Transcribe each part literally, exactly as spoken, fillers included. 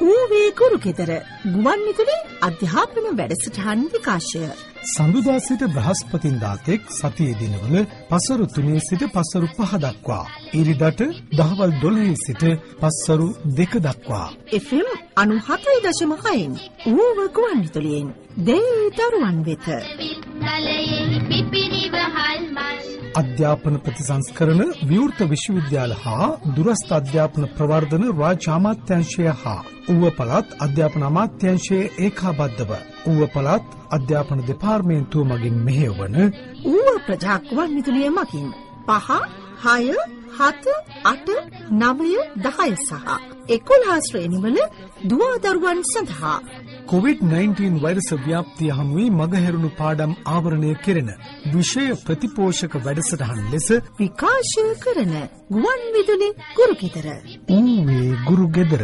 ඌවේ කුරුකෙදර ගුවන් විදුලි අධ්‍යාපන වැඩසටහන් විකාශය. සඳුදා සිට බ්‍රහස්පතින්දා තෙක් සතියේ දිනවල පසරු තුනේ සිට පසරු පහ දක්වා. ඉරිදට දහවල් දොළහේ සිට පසරු දෙක දක්වා. එෆ් එම් අනූහතයි දශම හයෙන් ඌව ගුවන් විදුලියෙන් දෙවි දරුවන් වෙත. අධ්‍යාපන ප්‍රතිසංස්කරණ විවෘත විශ්වවිද්‍යාල හා දුරස්ථ අධ්‍යාපන ප්‍රවර්ධන රාජ්‍ය අමාත්‍යාංශය හා ඌව පළාත් අධ්‍යාපන අමාත්‍යාංශයේ ඒකාබද්ධව ඌව පළාත් අධ්‍යාපන දෙපාර්තමේන්තුව මගින් මෙහෙයවන ඌව ප්‍රජා ගුවන් විදුලිය මගින් පහ හය හත අට නවය දහය සහ එකොළහ ශ්‍රේණිවල දුවා දරුවන් සඳහා කොවිඩ් නයින්ටීන් වෛරස ව්‍යාප්තිය හමුවේ මගහැරුණු පාඩම් ආවරණය කෙරෙන විෂය ප්‍රතිපෝෂක වැඩසටහන් ලෙස විකාශය කරන ගුවන් විදුලි ගුරුගෙදර. ඌවේ ගුරුගෙදර.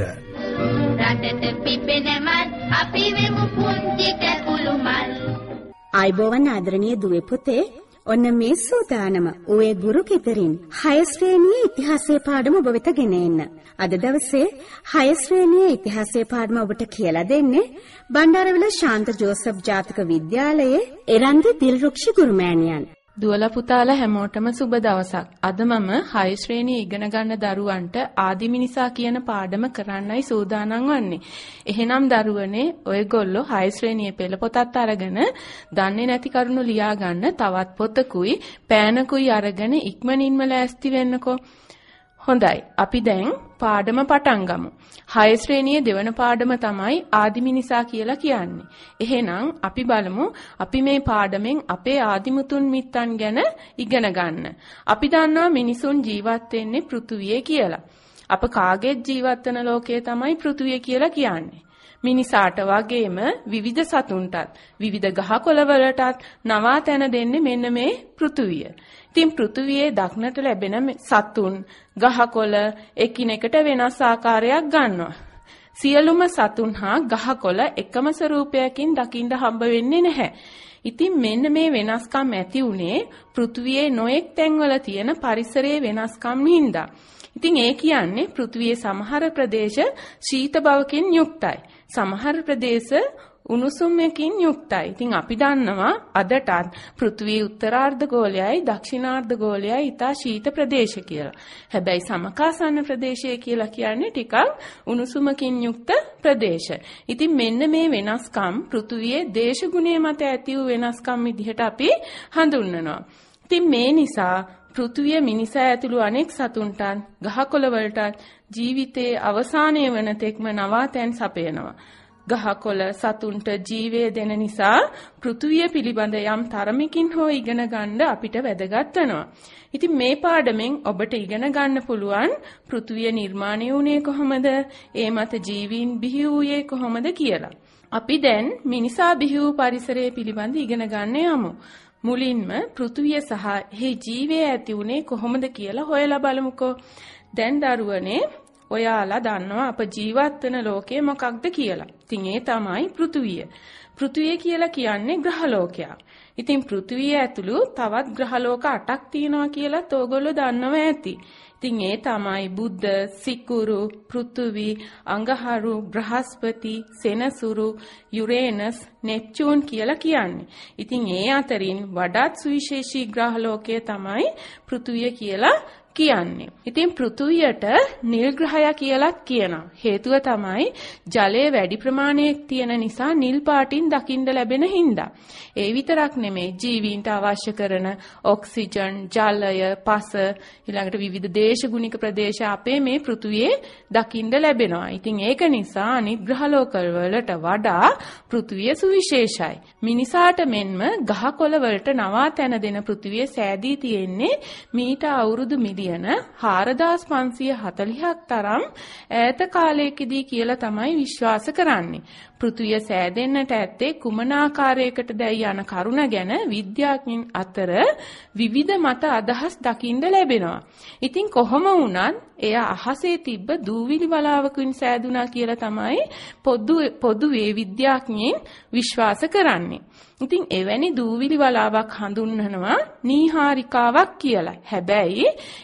රටට පිපෙනමත් අපි වෙමු පුංචි කැකුළු මල්. ආයිබෝවන් ආදරණීය දුවේ පුතේ, ඔන්න මේ සූදානම ඌවේ ගුරුගෙදරින් හය ශ්‍රේණියේ ඉතිහාසයේ පාඩම ඔබ වෙත ගෙන එන්න. අද දවසේ හය ශ්‍රේණියේ ඉතිහාසයේ පාඩම ඔබට කියලා දෙන්නේ බණ්ඩාරවිල ශාන්ත ජෝසප් ජාතික විද්‍යාලයේ එරන්දි දිල්රුක්ෂ ගුරුමෑණියන්. දුවලා පුතාලා හැමෝටම සුබ දවසක්. අද මම හය ශ්‍රේණිය ඉගෙන ගන්න දරුවන්ට ආදිමිනිසා කියන පාඩම කරන්නයි සූදානම් වන්නේ. එහෙනම් දරුවනේ ඔයගොල්ලෝ හය ශ්‍රේණියේ පෙළ පොතත් අරගෙන දන්නේ නැති කරුණු ලියා ගන්න තවත් පොතකුයි පෑනකුයි අරගෙන ඉක්මනින්ම ලෑස්ති වෙන්නකෝ. හොඳයි, අපි දැන් පාඩම පටන් ගමු. හය ශ්‍රේණියේ දෙවන පාඩම තමයි ආදිමිනිසා කියලා කියන්නේ. එහෙනම් අපි බලමු අපි මේ පාඩමෙන් අපේ ආදිමුතුන් මිත්තන් ගැන ඉගෙන ගන්න. අපි දන්නවා මිනිසුන් ජීවත් වෙන්නේ පෘථුවියේ කියලා. අප කාගේත් ජීවත් වෙන ලෝකය තමයි පෘථුවිය කියලා කියන්නේ. මිනිසාට වගේම විවිධ සතුන්ටත් විවිධ ගහකොළ වලටත් නවා තැන දෙන්නේ මෙන්න මේ පෘථුවිය. ඉතින් පෘථුවියේ දක්නට ලැබෙන සතුන් ගහකොළ එකිනෙකට වෙනස් ආකාරයක් ගන්නවා. සියලුම සතුන් හා ගහකොළ එකම ස්වරූපයකින් දකින්න හම්බ වෙන්නේ නැහැ. ඉතින් මෙන්න මේ වෙනස්කම් ඇති උනේ පෘථුවියේ නොඑක් තැන්වල තියෙන පරිසරයේ වෙනස්කම් හින්දා. ඉතින් ඒ කියන්නේ පෘථුවියේ සමහර ප්‍රදේශ ශීත බවකින් යුක්තයි. සමහර ප්‍රදේශ උණුසුමකින් යුක්තයි. ඉතින් අපි දන්නවා අදටත් පෘථුවියේ උත්තරාර්ධ ගෝලයයි දක්ෂිණාර්ධ ගෝලයයි ඉතා ශීත ප්‍රදේශ කියලා. හැබැයි සමකාසන්න ප්‍රදේශය කියලා කියන්නේ ටිකක් උණුසුමකින් යුක්ත ප්‍රදේශ. ඉතින් මෙන්න මේ වෙනස්කම් පෘථුවියේ දේශගුණය මත ඇති වූ වෙනස්කම් විදිහට අපි හඳුන්වනවා. ඉතින් මේ නිසා පෘථුවිය මිනිසා ඇතුළු අනෙක් සතුන්ටත් ගහකොළ වලටත් ජීවිතයේ අවසානය වන තෙක්ම නවාතැන් සපයනවා. ගහකොළ සතුන්ට ජීවය දෙන නිසා පෘථුවිය පිළිබඳ යම් තරමකින් හෝ ඉගෙන ගන්න අපිට වැදගත් වෙනවා. ඉතින් මේ පාඩමෙන් ඔබට ඉගෙන ගන්න පුළුවන් පෘථුවිය නිර්මාණය වුණේ කොහොමද? ඒ මත ජීවීන් බිහි වූයේ කොහොමද කියලා. අපි දැන් මිනිසා බිහි වූ පරිසරය පිළිබඳ ඉගෙන ගන්න යමු. මුලින්ම පෘථුවිය සහ එහි ජීවය ඇති වුණේ කොහොමද කියලා හොයලා බලමුකෝ. දැන් දරුවනේ ඔයාලා දන්නවා අප ජීවත් වෙන ලෝකය මොකක්ද කියලා. ඉතින් ඒ තමයි පෘථුවිය. පෘථුවිය කියලා කියන්නේ ග්‍රහලෝකයක්. ඉතින් පෘථුවිය ඇතුළු තවත් ග්‍රහලෝක අටක් තියෙනවා කියලාත් ඕගොල්ලෝ දන්නවා ඇති. ඉතින් ඒ තමයි බුධ, සිකුරු, පෘථුවි, අඟහරු, බ්‍රහස්පති, සෙනසුරු, යුරේනස්, නෙප්චූන් කියලා කියන්නේ. ඉතින් ඒ අතරින් වඩාත් සුවිශේෂී ග්‍රහලෝකය තමයි පෘථුවිය කියලා කියන්නේ. ඉතින් පෘථුවියට නිල් ග්‍රහය කියලාත් කියනවා. හේතුව තමයි ජලය වැඩි ප්‍රමාණයක් තියෙන නිසා නිල් පාටින් දකින්න ලැබෙන හින්දා. ඒ විතරක් නෙමෙයි ජීවීන්ට අවශ්‍ය කරන ඔක්සිජන්, ජලය, පස ඊළඟට විවිධ දේශගුණික ප්‍රදේශ අපේ මේ පෘථුවියේ දකින්න ලැබෙනවා. ඉතින් ඒක නිසා අනිත් ග්‍රහලෝක වලට වඩා පෘථුවිය සුවිශේෂයි. මිනිසාට මෙන්ම ගහකොළ වලට නවා තැන දෙන පෘථුවිය සෑදී තියෙන්නේ මීට අවුරුදු මිලියන හාරදාස් පන්සිය හතළිහක් තරම් ඈත කාලයකදී කියලා තමයි විශ්වාස කරන්නේ. පෘථුවිය සෑදෙන්නට ඇත්තේ කුමන ආකාරයකටදයි යන කරුණ ගැන විද්‍යාඥයින් අතර විවිධ මත අදහස් දකින්න ලැබෙනවා. ඉතින් කොහොම වුණත් එය අහසේ තිබ්බ දූවිලි වලාවකින් සෑදුනා කියලා තමයි පොදු පොදුවේ විද්‍යාඥයින් විශ්වාස කරන්නේ. ඉතින් එවැනි දූවිලි වලාවක් හඳුන්වනවා නීහාරිකාවක් කියලා. හැබැයි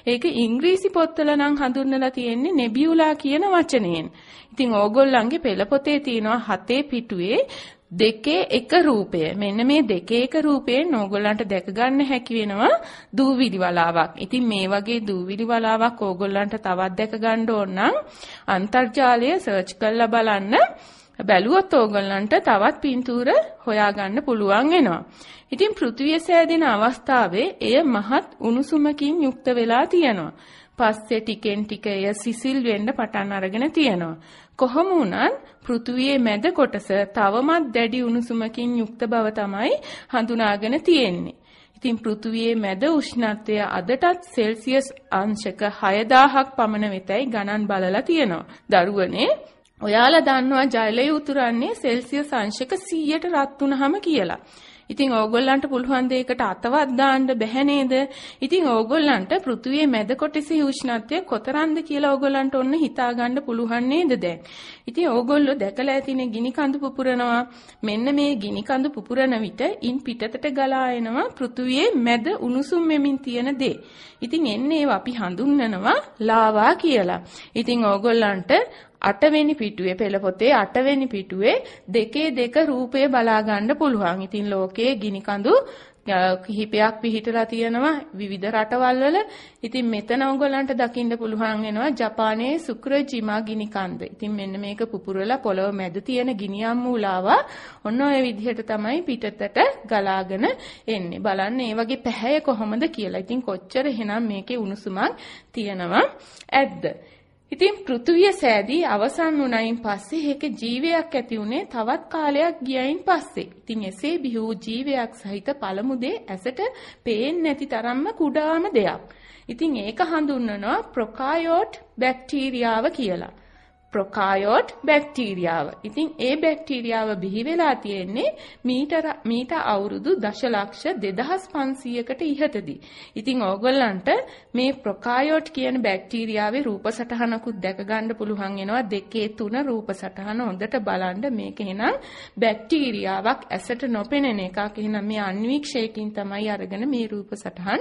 ඒක ඉංග්‍රීසි පොත්වල නම් හඳුන්වලා තියෙන්නේ නෙබියුලා කියන වචනයෙන්. ඉතින් ඕගොල්ලන්ගේ පෙළ පොතේ තියෙනවා හතේ පිටුවේ දෙකේ එක රූපය. මෙන්න මේ දෙකේ එක රූපයෙන් ඕගොල්ලන්ට දැක ගන්න හැකි වෙනවා දූවිලි වලාවක්. ඉතින් මේ වගේ දූවිලි වලාවක් ඕගොල්ලන්ට තවත් දැක ගන්න ඕන නම් අන්තර්ජාලය සර්ච් කරලා බලන්න. බැලුවොත් ඕගොල්ලන්ට තවත් පින්තූර හොයාගන්න පුළුවන් වෙනවා. ඉතින් පෘථිවිය සෑදෙන අවස්ථාවේ එය මහත් උණුසුමකින් යුක්ත වෙලා තියෙනවා. පස්සේ ටිකෙන් ටික එය සිසිල් වෙන්න පටන් අරගෙන තියෙනවා. කොහොම වුණත් පෘථිවියේ මැද කොටස තවමත් දැඩි උණුසුමකින් යුක්ත බව තමයි හඳුනාගෙන තියෙන්නේ. ඉතින් පෘථිවියේ මැද උෂ්ණත්වය අදටත් සෙල්සියස් අංශක හයදාහක් පමණ වෙතයි ගණන් බලලා තියෙනවා. දරුවනේ ඔයාලා දන්නවා ජලය උතුරන්නේ සෙල්සියස් අංශක සීයට රත් වුණාම කියලා. ඉතින් ඕගොල්ලන්ට පුළුවන් දෙයකට අතවත් දාන්න බැහැ නේද? ඉතින් ඕගොල්ලන්ට පෘථිවියේ මැද කොටසේ උෂ්ණත්වය කොතරම්ද කියලා ඕගොල්ලන්ට ඔන්න හිතා ගන්න පුළුවන් නේද දැන්? ඉතින් ඕගොල්ලෝ දැකලා ඇතිනේ ගිනි කඳු පුපුරනවා. මෙන්න මේ ගිනි කඳු පුපුරන විට ඉන් පිටතට ගලා එනවා පෘථිවියේ මැද උණුසුම් වෙමින් තියෙන දේ. ඉතින් එන්නේ ඒවා අපි හඳුන්වනවා ලාවා කියලා. ඉතින් ඕගොල්ලන්ට අටවෙනි පිටුවේ පෙළ පොතේ අටවෙනි පිටුවේ දෙකේ දෙක රූපය බලා ගන්න පුළුවන්. ඉතින් ලෝකයේ ගිනි කඳු කිහිපයක් පිහිටලා තියෙනවා විවිධ රටවල් වල. ඉතින් මෙතන ඔයගොල්ලන්ට දකින්න පුළුවන් වෙනවා ජපානයේ සුක්‍රජිමා ගිනි කන්ද. ඉතින් මෙන්න මේක පුපුරලා පොළොව මැද තියෙන ගිනියම් මූලාවා ඔන්න ඔය විදිහට තමයි පිටතට ගලාගෙන එන්නේ. බලන්න මේ වගේ පැහැය කොහොමද කියලා. ඉතින් කොච්චර එහෙනම් මේකේ උණුසුමක් තියෙනවා ඇද්ද? ඉතින් පෘථුවිය සෑදී අවසන් වුණයින් පස්සේ ඒක ජීවයක් ඇති උනේ තවත් කාලයක් ගියයින් පස්සේ. ඉතින් එසේ බිහි වූ ජීවයක් සහිත පළමු දේ ඇසට පේන්නේ නැති තරම්ම කුඩාම දෙයක්. ඉතින් ඒක හඳුන්වනවා ප්‍රොකායෝට් බැක්ටීරියාව කියලා. ප්‍රොකායෝට් බැක්ටීරියාව. ඉතින් ඒ බැක්ටීරියාව බිහි වෙලා තියෙන්නේ මීටර මීට අවුරුදු දශලක්ෂ දෙදහස් පන්සීයකට ඉහතදී. ඉතින් ඕගොල්ලන්ට මේ ප්‍රොකායෝට් කියන බැක්ටීරියාවේ රූප සටහනකුත් දැක ගන්න පුළුවන් වෙනවා. දෙකේ තුන රූප සටහන හොඳට බලන්න. මේක එහෙනම් බැක්ටීරියාවක් ඇසට නොපෙනෙන එකක්. එහෙනම් මේ අන්වීක්ෂයකින් තමයි අරගෙන මේ රූප සටහන්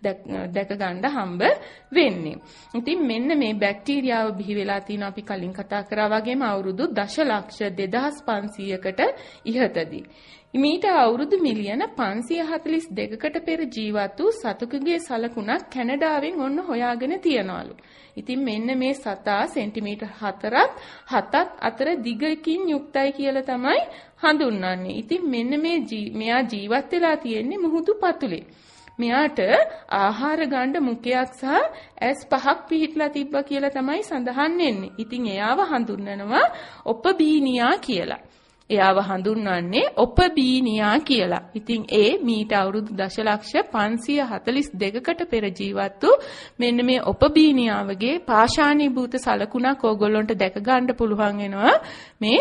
දැක ගන්න හම්බ වෙන්නේ. ඉතින් මෙන්න මේ බැක්ටීරියාව බිහි වෙලා තියෙනවා අපි කලින් කතා කරා වගේම අවුරුදු දශලක්ෂ දෙදහස් පන්සීයකට ඉහතදී. මීට අවුරුදු මිලියන පන්සිය හතළිස් දෙකකට පෙර ජීවත් වූ සතුකගේ සලකුණක් කැනඩාවෙන් ඔන්න හොයාගෙන තියනවලු. ඉතින් මෙන්න මේ සතා සෙන්ටිමීටර් හතරත් හතත් අතර දිගකින් යුක්තයි කියලා තමයි හඳුන්වන්නේ. ඉතින් මෙන්න මේ මෙයා ජීවත් වෙලා තියෙන්නේ මුහුදු පතුලේ. මෙයාට ආහාර ගන්න මුඛයක් සහ ඇස් පහක් පිහිටලා තිබ්බා කියලා තමයි සඳහන් වෙන්නේ. ඉතින් එයාව හඳුන්වනවා ඔපබීනියා කියලා. එයාව හඳුන්වන්නේ ඔපබීනියා කියලා. ඉතින් ඒ මීට අවුරුදු දශලක්ෂ පන්සිය හතළිස් දෙකකට පෙර ජීවත් වූ මෙන්න මේ ඔපබීනියාවගේ පාෂාණීභූත සලකුණක් ඕගොල්ලන්ට දැක ගන්න පුළුවන් වෙනවා මේ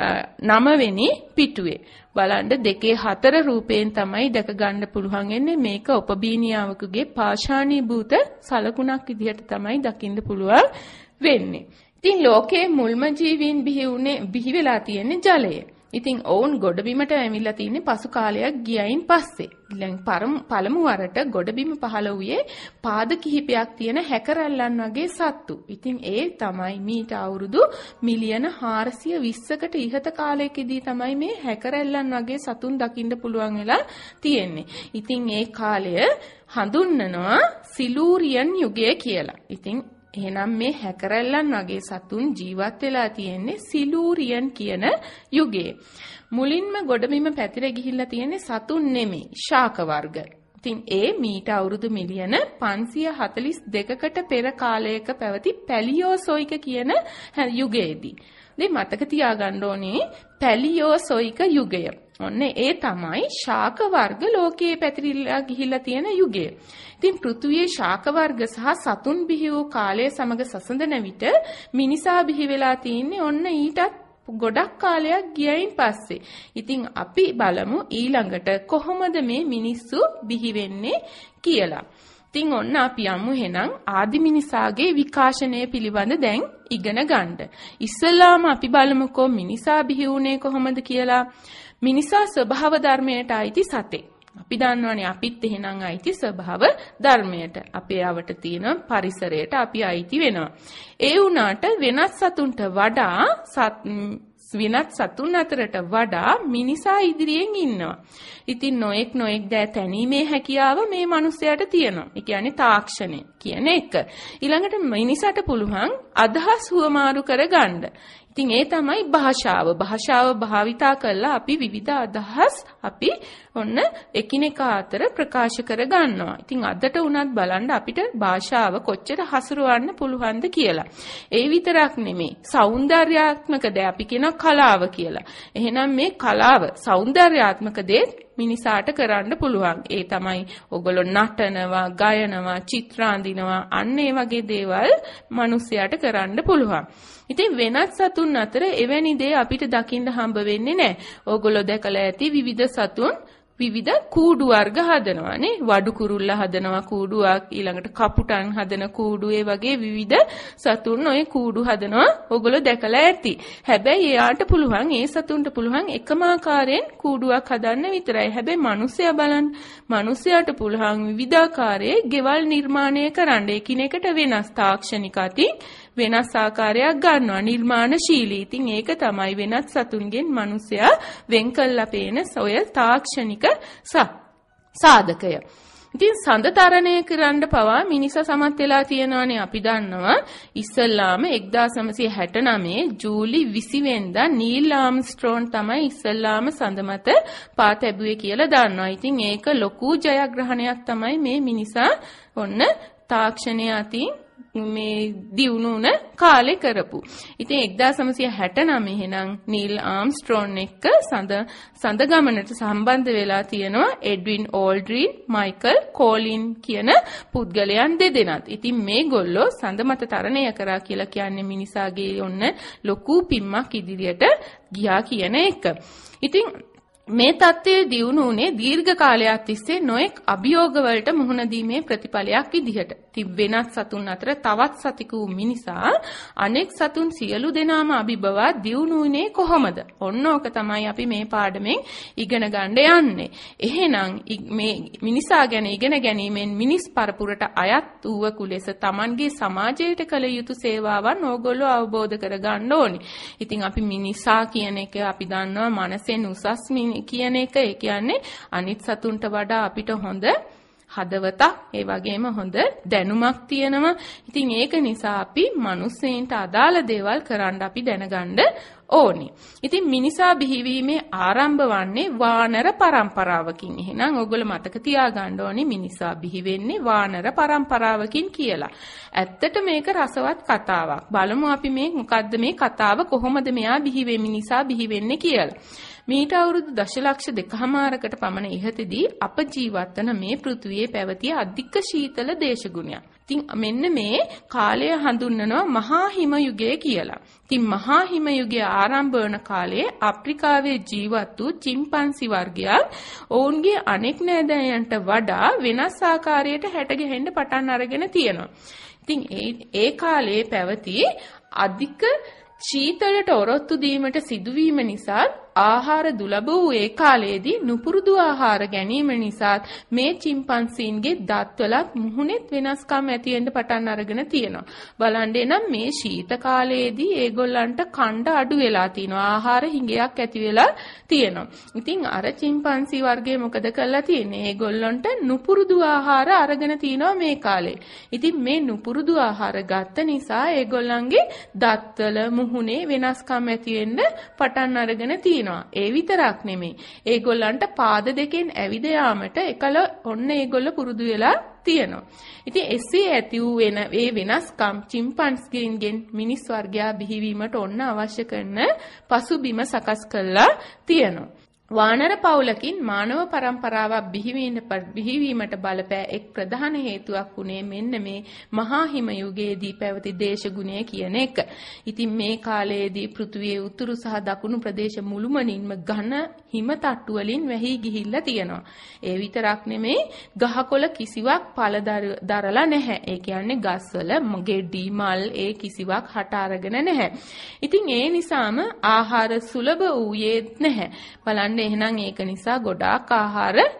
නවවෙනි පිටුවේ. බලන්න දෙකේ හතර රූපයෙන් තමයි දැක ගන්න පුළුවන් වෙන්නේ. මේක ඔපබීනියාවකගේ පාෂාණීභූත සලකුණක් විදිහට තමයි දකින්න පුළුවන් වෙන්නේ. ඉතින් ලෝකයේ මුල්ම ජීවීන් බිහි වුණේ බිහි වෙලා තියෙන්නේ ජලයේ. ඉතින් ඔවුන් ගොඩබිමට ඇවිල්ලා තින්නේ පසු කාලයක් ගියයින් පස්සේ. ඊළඟ පළමු වරට ගොඩබිම පහළ වූයේ පාද කිහිපයක් තියෙන හැකරැල්ලන් වගේ සත්තු. ඉතින් ඒ තමයි මීට අවුරුදු මිලියන හාරසිය විස්සකට ඉහත කාලයකදී තමයි මේ හැකරැල්ලන් වගේ සතුන් දකින්න පුළුවන් වෙලා තියෙන්නේ. ඉතින් ඒ කාලය හඳුන්වනවා සිලූරියන් යුගය කියලා. ඉතින් එහෙනම් මේ හැකරැල්ලන් වගේ සතුන් ජීවත් වෙලා තියෙන්නේ සිලූරියන් කියන යුගයේ. මුලින්ම ගොඩබිම පැතිර ගිහිල්ලා තියෙන්නේ සතුන් නෙමෙයි ශාක වර්ග. ඉතින් ඒ මීට අවුරුදු මිලියන පන්සිය හතළිස් දෙකකට පෙර කාලයක පැවති පැලියෝසොයික කියන යුගයේදී. ඉතින් මතක තියාගන්න ඕනේ පැලියෝසොයික යුගය. ඔන්න ඒ තමයි ශාක වර්ග ලෝකයේ පැතිරිලා ගිහිල්ලා තියෙන යුගය. ඉතින් පෘථුවියේ ශාක වර්ග සහ සතුන් බිහි වූ කාලය සමග සසඳන විට මිනිසා බිහි වෙලා තින්නේ ඔන්න ඊටත් ගොඩක් කාලයක් ගියයින් පස්සේ. ඉතින් අපි බලමු ඊළඟට කොහොමද මේ මිනිස්සු බිහි වෙන්නේ කියලා. ඉතින් ඔන්න අපි යමු එහෙනම් ආදි මිනිසාගේ විකාශනය පිළිබඳ දැන් ඉගෙන ගන්න. ඉස්සෙල්ලාම අපි බලමුකෝ මිනිසා බිහි වුණේ කොහොමද කියලා. මිනිසා ස්වභාව ධර්මයට අයිති සතෙක්. අපි දන්නවනේ අපිත් එහෙනම් අයිති ස්වභාව ධර්මයට. අපේ අවට තියෙන පරිසරයට අපි අයිති වෙනවා. ඒ වුණාට වෙනත් සතුන්ට වඩා වෙනත් සතුන් අතරට වඩා මිනිසා ඉදිරියෙන් ඉන්නවා. ඉතින් නොඑක් නොඑක් දෑ තැනීමේ හැකියාව මේ මිනිසයාට තියෙනවා. ඒ කියන්නේ තාක්ෂණය කියන එක. ඊළඟට මිනිසාට පුළුවන් අදහස් හුවමාරු කරගන්න. ඉතින් ඒ තමයි භාෂාව. භාෂාව භාවිතා කරලා අපි විවිධ අදහස් අපි ඔන්න එකිනෙකා අතර ප්‍රකාශ කර ගන්නවා. ඉතින් අදට උනත් බලන්න අපිට භාෂාව කොච්චර හසුරවන්න පුළුවන්ද කියලා. ඒ විතරක් නෙමෙයි. సౌందర్యාත්මක දේ අපි කියන කලාව කියලා. එහෙනම් මේ කලාව సౌందర్యාත්මක දේ මිනිසාට කරන්න පුළුවන්. ඒ තමයි ඔයගොල්ලෝ නටනවා, ගයනවා, චිත්‍ර අඳිනවා, අන්න ඒ වගේ දේවල් මිනිසයාට කරන්න පුළුවන්. ඉතින් වෙනත් සතුන් අතර එවැනි දේ අපිට දකින්න හම්බ වෙන්නේ නැහැ. ඕගොල්ලෝ දැකලා ඇති විවිධ සතුන් විවිධ කූඩු වර්ග හදනවා නේ. වඩු කුරුල්ල හදනවා කූඩුවක්, ඊළඟට කපුටන් හදන කූඩු, ඒ වගේ විවිධ සතුන් ඔය කූඩු හදනවා. ඕගොල්ලෝ දැකලා ඇති. හැබැයි එයාට පුළුවන්, ඒ සතුන්ට පුළුවන් එකම ආකාරයෙන් කූඩුවක් හදන්න විතරයි. හැබැයි මිනිස්සයා බලන්න, මිනිස්සයාට පුළුවන් විවිධාකාරයේ ගෙවල් නිර්මාණය කරන්න. එකිනෙකට වෙනස් තාක්ෂණික අතින් වෙනස් ආකාරයක් ගන්නවා, නිර්මාණශීලී. ඉතින් ඒක තමයි වෙනත් සතුන්ගෙන් මිනිසයා වෙන් කළා පේන ඔය තාක්ෂණික සාධකය. ඉතින් සඳතරණය කරන්න පවා මිනිසා සමත් වෙලා තියෙනවානේ. අපි දන්නවා ඉස්සල්ලාම එක්දාස් නවසිය හැටනවය ජූලි විසි වෙනිදා නීල් ආම්ස්ට්‍රෝන් තමයි ඉස්සල්ලාම සඳ මත පා තැබුවේ කියලා දන්නවා. ඉතින් ඒක ලොකු ජයග්‍රහණයක් තමයි මේ මිනිසා ඔන්න තාක්ෂණය අතින් මේ දියුණුන කාලේ කරපු. ඉතින් එක්දාස් නවසිය හැටනවය එහෙනම් නීල් ආම්ස්ට්‍රෝන් එක්ක සඳ සඳ ගමනට සම්බන්ධ වෙලා තියෙනවා එඩ්වින් ඕල්ඩ්‍රින්, මයිකල් කෝලින් කියන පුද්ගලයන් දෙදෙනාත්. ඉතින් මේගොල්ලෝ සඳ මත තරණය කරා කියලා කියන්නේ මිනිසාගේ ඔන්න ලොකු පිම්මක් ඉදිරියට ගියා කියන එක. ඉතින් මේ தත්ත්වයේ දියුණුනේ දීර්ඝ කාලයක් තිස්සේ නොඑක් අභියෝග වලට මුහුණ දීමේ ප්‍රතිඵලයක් විදිහට. ඉතින් වෙනත් සතුන් අතර තවත් සතිකු මිනිසා අනෙක් සතුන් සියලු දෙනාම අභිබවා දියුණුනේ කොහොමද? ඔන්න ඕක තමයි අපි මේ පාඩමෙන් ඉගෙන ගන්න යන්නේ. එහෙනම් මේ මිනිසා ගැන ඉගෙන ගැනීමෙන් මිනිස් පරපුරට අයත් වූවකු ලෙස Tamanගේ සමාජයට කළ යුතු සේවාවන් ඕගොල්ලෝ අවබෝධ කර ගන්න ඕනි. ඉතින් අපි මිනිසා කියන එක අපි දන්නවා මනසෙන් උසස් කියන එක. ඒ කියන්නේ අනිත් සතුන්ට වඩා අපිට හොඳ හදවතක්, ඒ වගේම හොඳ දැනුමක් තියෙනවා. ඉතින් ඒක නිසා අපි මිනිස්සෙන්ට අදාළ දේවල් කරන්න අපි දැනගන්න ඕනි. ඉතින් මිනිසා බිහිවීමේ ආරම්භ වන්නේ වානර පරම්පරාවකින්. එහෙනම් ඔයගොල්ලෝ මතක තියාගන්න ඕනි මිනිසා බිහි වෙන්නේ වානර පරම්පරාවකින් කියලා. ඇත්තට මේක රසවත් කතාවක්. බලමු අපි මේ මොකද්ද මේ කතාව, කොහොමද මෙයා බිහි වෙන්නේ, මිනිසා බිහි වෙන්නේ කියලා. මීට අවුරුදු දශලක්ෂ දෙකමාරකට පමණ ඉහතදී අප ජීවත් වන මේ පෘථිවියේ පැවතිය අධික ශීතල දේශගුණයක්. ඉතින් මෙන්න මේ කාලය හඳුන්වනවා මහා හිම යුගය කියලා. ඉතින් මහා හිම යුගය ආරම්භ වන කාලයේ අප්‍රිකාවේ ජීවත් වූ චිම්පන්සි වර්ගයක් ඔවුන්ගේ අනෙක් නෑදෑයන්ට වඩා වෙනස් ආකාරයකට හැටගැහෙන්න පටන් අරගෙන තියෙනවා. ඉතින් ඒ ඒ කාලයේ පැවති අධික ශීතලට ඔරොත්තු දීමට සිදුවීම නිසා ආහාර දුලබ වූ ඒ කාලයේදී නුපුරුදු ආහාර ගැනීම නිසා මේ චිම්පන්සීන්ගේ දත්වලත් මුහුණෙත් වෙනස්කම් ඇති වෙන්න පටන් අරගෙන තියෙනවා. බලන්න එනම් මේ ශීත කාලයේදී ඒගොල්ලන්ට කණ්ඩ අඩු වෙලා තියෙනවා. ආහාර හිඟයක් ඇති වෙලා තියෙනවා. ඉතින් අර චිම්පන්සි වර්ගයේ මොකද කරලා තියෙන්නේ? ඒගොල්ලන්ට නුපුරුදු ආහාර අරගෙන තිනවා මේ කාලේ. ඉතින් මේ නුපුරුදු ආහාර ගත්ත නිසා ඒගොල්ලන්ගේ දත්වල මුහුණේ වෙනස්කම් ඇති වෙන්න පටන් අරගෙන තියෙනවා. ඒ විතරක් නෙමෙයි. ඒගොල්ලන්ට පාද දෙකෙන් ඇවිද යාමට එකල ඔන්න ඒගොල්ල පුරුදු වෙලා තියෙනවා. ඉතින් එසේ ඇති වූ වෙන ඒ වෙනස්කම් චිම්පන්ස්කින්ගෙන් මිනිස් වර්ගයා බිහිවීමට ඔන්න අවශ්‍ය කරන පසුබිම සකස් කළා තියෙනවා. වානර පවුලකින් මානව පරම්පරාවක් බිහිවීමට බලපෑ එක් ප්‍රධාන හේතුවක් වුණේ මෙන්න මේ මහා හිම යුගයේදී පැවති දේශගුණය කියන එක. ඉතින් මේ කාලයේදී පෘථිවියේ උතුරු සහ දකුණු ප්‍රදේශ මුළුමනින්ම ඝන හිම තට්ටු වලින් වැහි ගිහිල්ලා තියෙනවා. ඒ විතරක් නෙමෙයි ගහකොළ කිසිවක් පළ දරලා නැහැ. ඒ කියන්නේ ගස්වල ගෙඩි මල් ඒ කිසිවක් හට අරගෙන නැහැ. ඉතින් ඒ නිසාම ආහාර සුලභ වූයේ නැහැ. බලන්න එහෙනම් ඒක නිසා ගොඩාක් ආහාර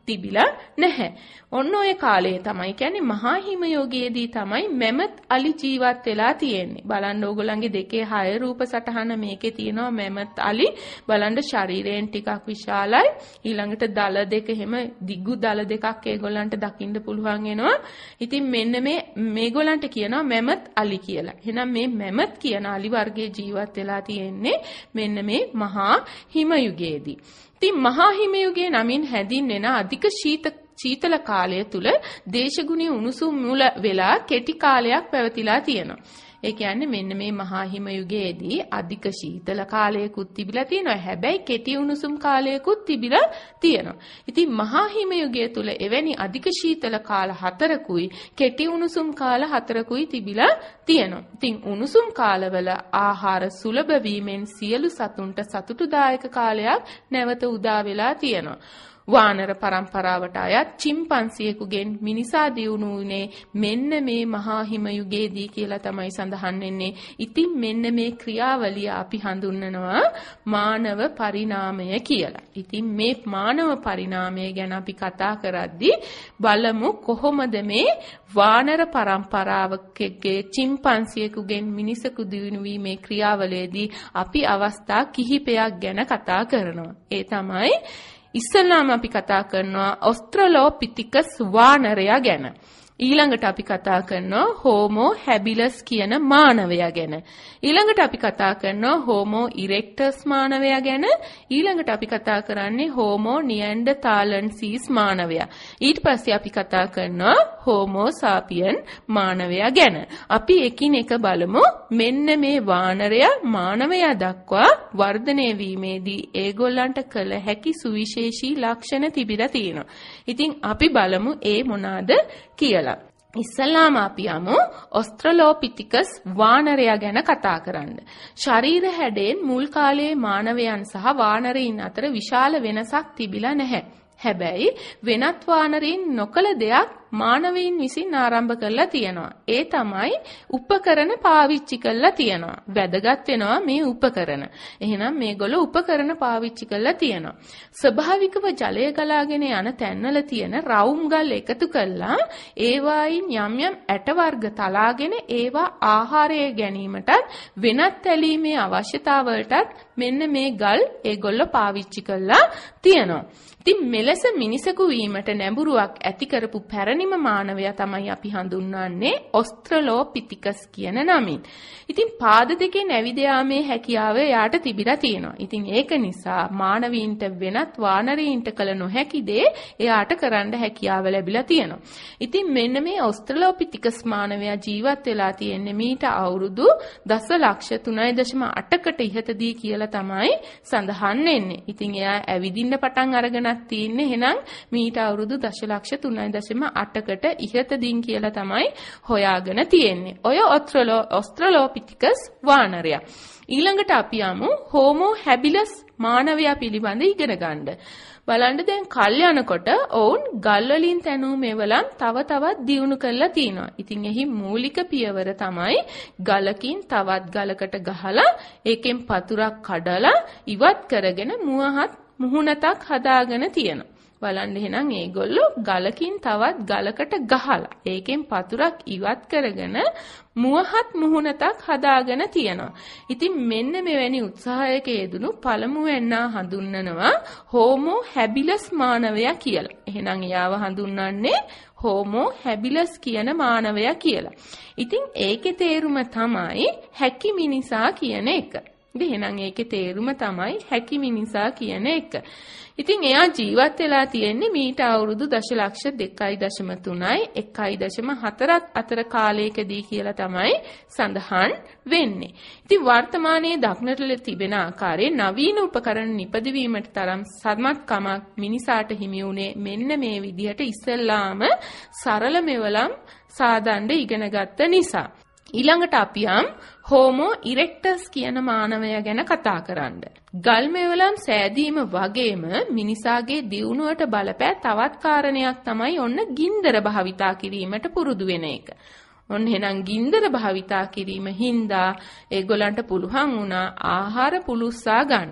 තිබිලා නැහැ. ඔන්න ඔය කාලයේ තමයි කියන්නේ මහා හිම යුගයේදී තමයි මෙමත් අලි ජීවත් වෙලා තියෙන්නේ. බලන්න ඕගොල්ලන්ගේ දෙකේ හය රූප සටහන මේකේ තියෙනවා මෙමත් අලි. බලන්න ශරීරයෙන් ටිකක් විශාලයි. ඊළඟට දල දෙක එහෙම දිගු දල දෙකක් ඒගොල්ලන්ට දකින්න පුළුවන් වෙනවා. ඉතින් මෙන්න මේ මේගොල්ලන්ට කියනවා මෙමත් අලි කියලා. එහෙනම් මේ මෙමත් කියන අලි වර්ගයේ ජීවත් වෙලා තියෙන්නේ මෙන්න මේ මහා හිම යුගයේදී. ඉතින් මහා හිම යුගයේ නමින් හැදින්වෙන අධික ශීත සීතල කාලය තුල දේශගුණීය උණුසුම් මුල වෙලා කෙටි කාලයක් පැවතිලා තියෙනවා. ඒ කියන්නේ මෙන්න මේ මහා හිම යුගයේදී අධික ශීතල කාලයකුත් තිබිලා තියෙනවා. හැබැයි කෙටි උණුසුම් කාලයකුත් තිබිලා තියෙනවා. ඉතින් මහා හිම යුගය තුල එවැනි අධික ශීතල කාල හතරකුයි කෙටි උණුසුම් කාල හතරකුයි තිබිලා තියෙනවා. ඉතින් උණුසුම් කාලවල ආහාර සුලභ වීමෙන් සියලු සතුන්ට සතුටුදායක කාලයක් නැවත උදා වෙලා තියෙනවා. වානර පරම්පරාවට අයත් චිම්පන්සියෙකුගෙන් මිනිසා දියුණු වුණේ මෙන්න මේ මහා හිම යුගයේදී කියලා තමයි සඳහන් වෙන්නේ. ඉතින් මෙන්න මේ ක්‍රියාවලිය අපි හඳුන්වනවා මානව පරිණාමය කියලා. ඉතින් මේ මානව පරිණාමය ගැන අපි කතා කරද්දී බලමු කොහොමද මේ වානර පරම්පරාවකගේ චිම්පන්සියෙකුගෙන් මිනිසෙකු දියුණු වීමේ ක්‍රියාවලියේදී අපි අවස්ථා කිහිපයක් ගැන කතා කරනවා. ඒ තමයි ඉස්සෙල්ලාම අපි කතා කරනවා ඔස්ට්‍රලෝපිතිකස් වානරයා ගැන. ඊළඟට අපි කතා කරනවා හෝමෝ හැබිලස් කියන මානවයා ගැන. ඊළඟට අපි කතා කරනවා හෝමෝ ඉරෙක්ටස් මානවයා ගැන. ඊළඟට අපි කතා කරන්නේ හෝමෝ නියැන්ඩර්තාලන්සීස් මානවයා. ඊට පස්සේ අපි කතා කරනවා හෝමෝ සාපියන් මානවයා ගැන. අපි එකිනෙක බලමු මෙන්න මේ වානරයා මානවයා දක්වා වර්ධනය වීමේදී ඒගොල්ලන්ට කළ හැකි සුවිශේෂී ලක්ෂණ තිබිලා තියෙනවා. ඉතින් අපි බලමු ඒ මොනවාද කියලා. ඉස්සලාම අපි යමු ඔස්ට්‍රලෝපිතිකස් වානරයා ගැන කතා කරන්න. ශරීර හැඩයෙන් මුල් කාලයේ මානවයන් සහ වානරයින් අතර විශාල වෙනසක් තිබිලා නැහැ. හැබැයි වෙනත් වානරයින් නොකළ දෙයක් මානවයින් විසින් ආරම්භ කරලා තියෙනවා. ඒ තමයි උපකරණ පාවිච්චි කරලා තියෙනවා. වැදගත් වෙනවා මේ උපකරණ. එහෙනම් මේගොල්ලෝ උපකරණ පාවිච්චි කරලා තියෙනවා. ස්වභාවිකව ජලය ගලාගෙන යන තැන්වල තියෙන රවුම් ගල් එකතු කරලා ඒවායින් යම් යම් ඇට වර්ග තලාගෙන ඒවා ආහාරය ගැනීමටත් වෙනත් ඇලීමේ අවශ්‍යතාවලටත් මෙන්න මේ ගල් ඒගොල්ලෝ පාවිච්චි කරලා තියෙනවා. ඉතින් මෙලෙස මිනිසෙකු වීමට නැඹුරුවක් ඇති කරපු පැරණිම මානවයා තමයි අපි හඳුන්වන්නේ ඔස්ට්‍රලෝපිතිකස් කියන නමින්. ඉතින් පාද දෙකේ නැවිද යාමේ හැකියාව එයාට තිබිලා තියෙනවා. ඉතින් ඒක නිසා මානවීන්ට වෙනත් වානරයින්ට කළ නොහැකි දේ එයාට කරන්න හැකියාව ලැබිලා තියෙනවා. ඉතින් මෙන්න මේ ඔස්ට්‍රලෝපිතිකස් මානවයා ජීවත් වෙලා තියෙන්නේ මීට අවුරුදු දසලක්ෂ තුනයි දශම අටකට ඉහතදී කියලා තමයි සඳහන් වෙන්නේ. ඉතින් එයා ඇවිදින්න පටන් අරගෙන තින්නේ එහෙනම් මීට අවුරුදු දශලක්ෂ තුනයි දශම අටකට ඉහතදීන් කියලා තමයි හොයාගෙන තියෙන්නේ. ඔය ඔස්ට්‍රලෝපිතිකස් වානරයා. ඊළඟට අපි යමු හෝමෝ හැබිලස් මානවයා පිළිබඳ ඉගෙන ගන්න. බලන්න දැන් කල් යනකොට ඔවුන් ගල් වලින් තැනූ මෙවලම් තව තවත් දියුණු කරලා තිනවා. ඉතින් එහි මූලික පියවර තමයි ගලකින් තවත් ගලකට ගහලා ඒකෙන් පතුරක් කඩලා ඉවත් කරගෙන මුවහත් මුහුණතක් හදාගෙන තියෙනවා. බලන්න එහෙනම් ඒගොල්ලෝ ගලකින් තවත් ගලකට ගහලා ඒකෙන් පතුරක් ඉවත් කරගෙන මුවහත් මුහුණතක් හදාගෙන තියෙනවා. ඉතින් මෙන්න මෙවැනි උත්සාහයක යෙදුණු පළමු වෙන්නා හඳුන්වනවා හෝමෝ හැබිලස් මානවයා කියලා. එහෙනම් එයාව හඳුන්වන්නේ හෝමෝ හැබිලස් කියන මානවයා කියලා. ඉතින් ඒකේ තේරුම තමයි හැකි මිනිසා කියන එක. එහෙනම් ඒකේ තේරුම තමයි හැකි මිනිසා කියන එක. ඉතින් එයා ජීවත් වෙලා තියෙන්නේ මීට අවුරුදු දශලක්ෂ දෙකයි දශම තුනයි එකයි දශම හතරක් අතර කාලයකදී කියලා තමයි සඳහන් වෙන්නේ. ඉතින් වර්තමානයේ දක්නට තිබෙන ආකාරයේ නවීන උපකරණ නිපදවීමට තරම් සමත්කමක් මිනිසාට හිමි වුණේ මෙන්න මේ විදිහට ඉස්සෙල්ලාම සරල මෙවලම් සාදන්න ඉගෙන ගත්ත නිසා. ඊළඟට අපි යම් හෝමෝ ඉරෙක්ටස් කියන මානවයා ගැන කතා කරන්න. ගල් මෙවලම් සෑදීම වගේම මිනිසාගේ දියුණුවට බලපෑ තවත් කාරණයක් තමයි ඔන්න ගින්දර භාවිතා කිරීමට පුරුදු වෙන එක. ඔන්න එහෙනම් ගින්දර භාවිතා කිරීම හින්දා ඒගොල්ලන්ට පුළුවන් වුණා ආහාර පුලුස්සා ගන්න.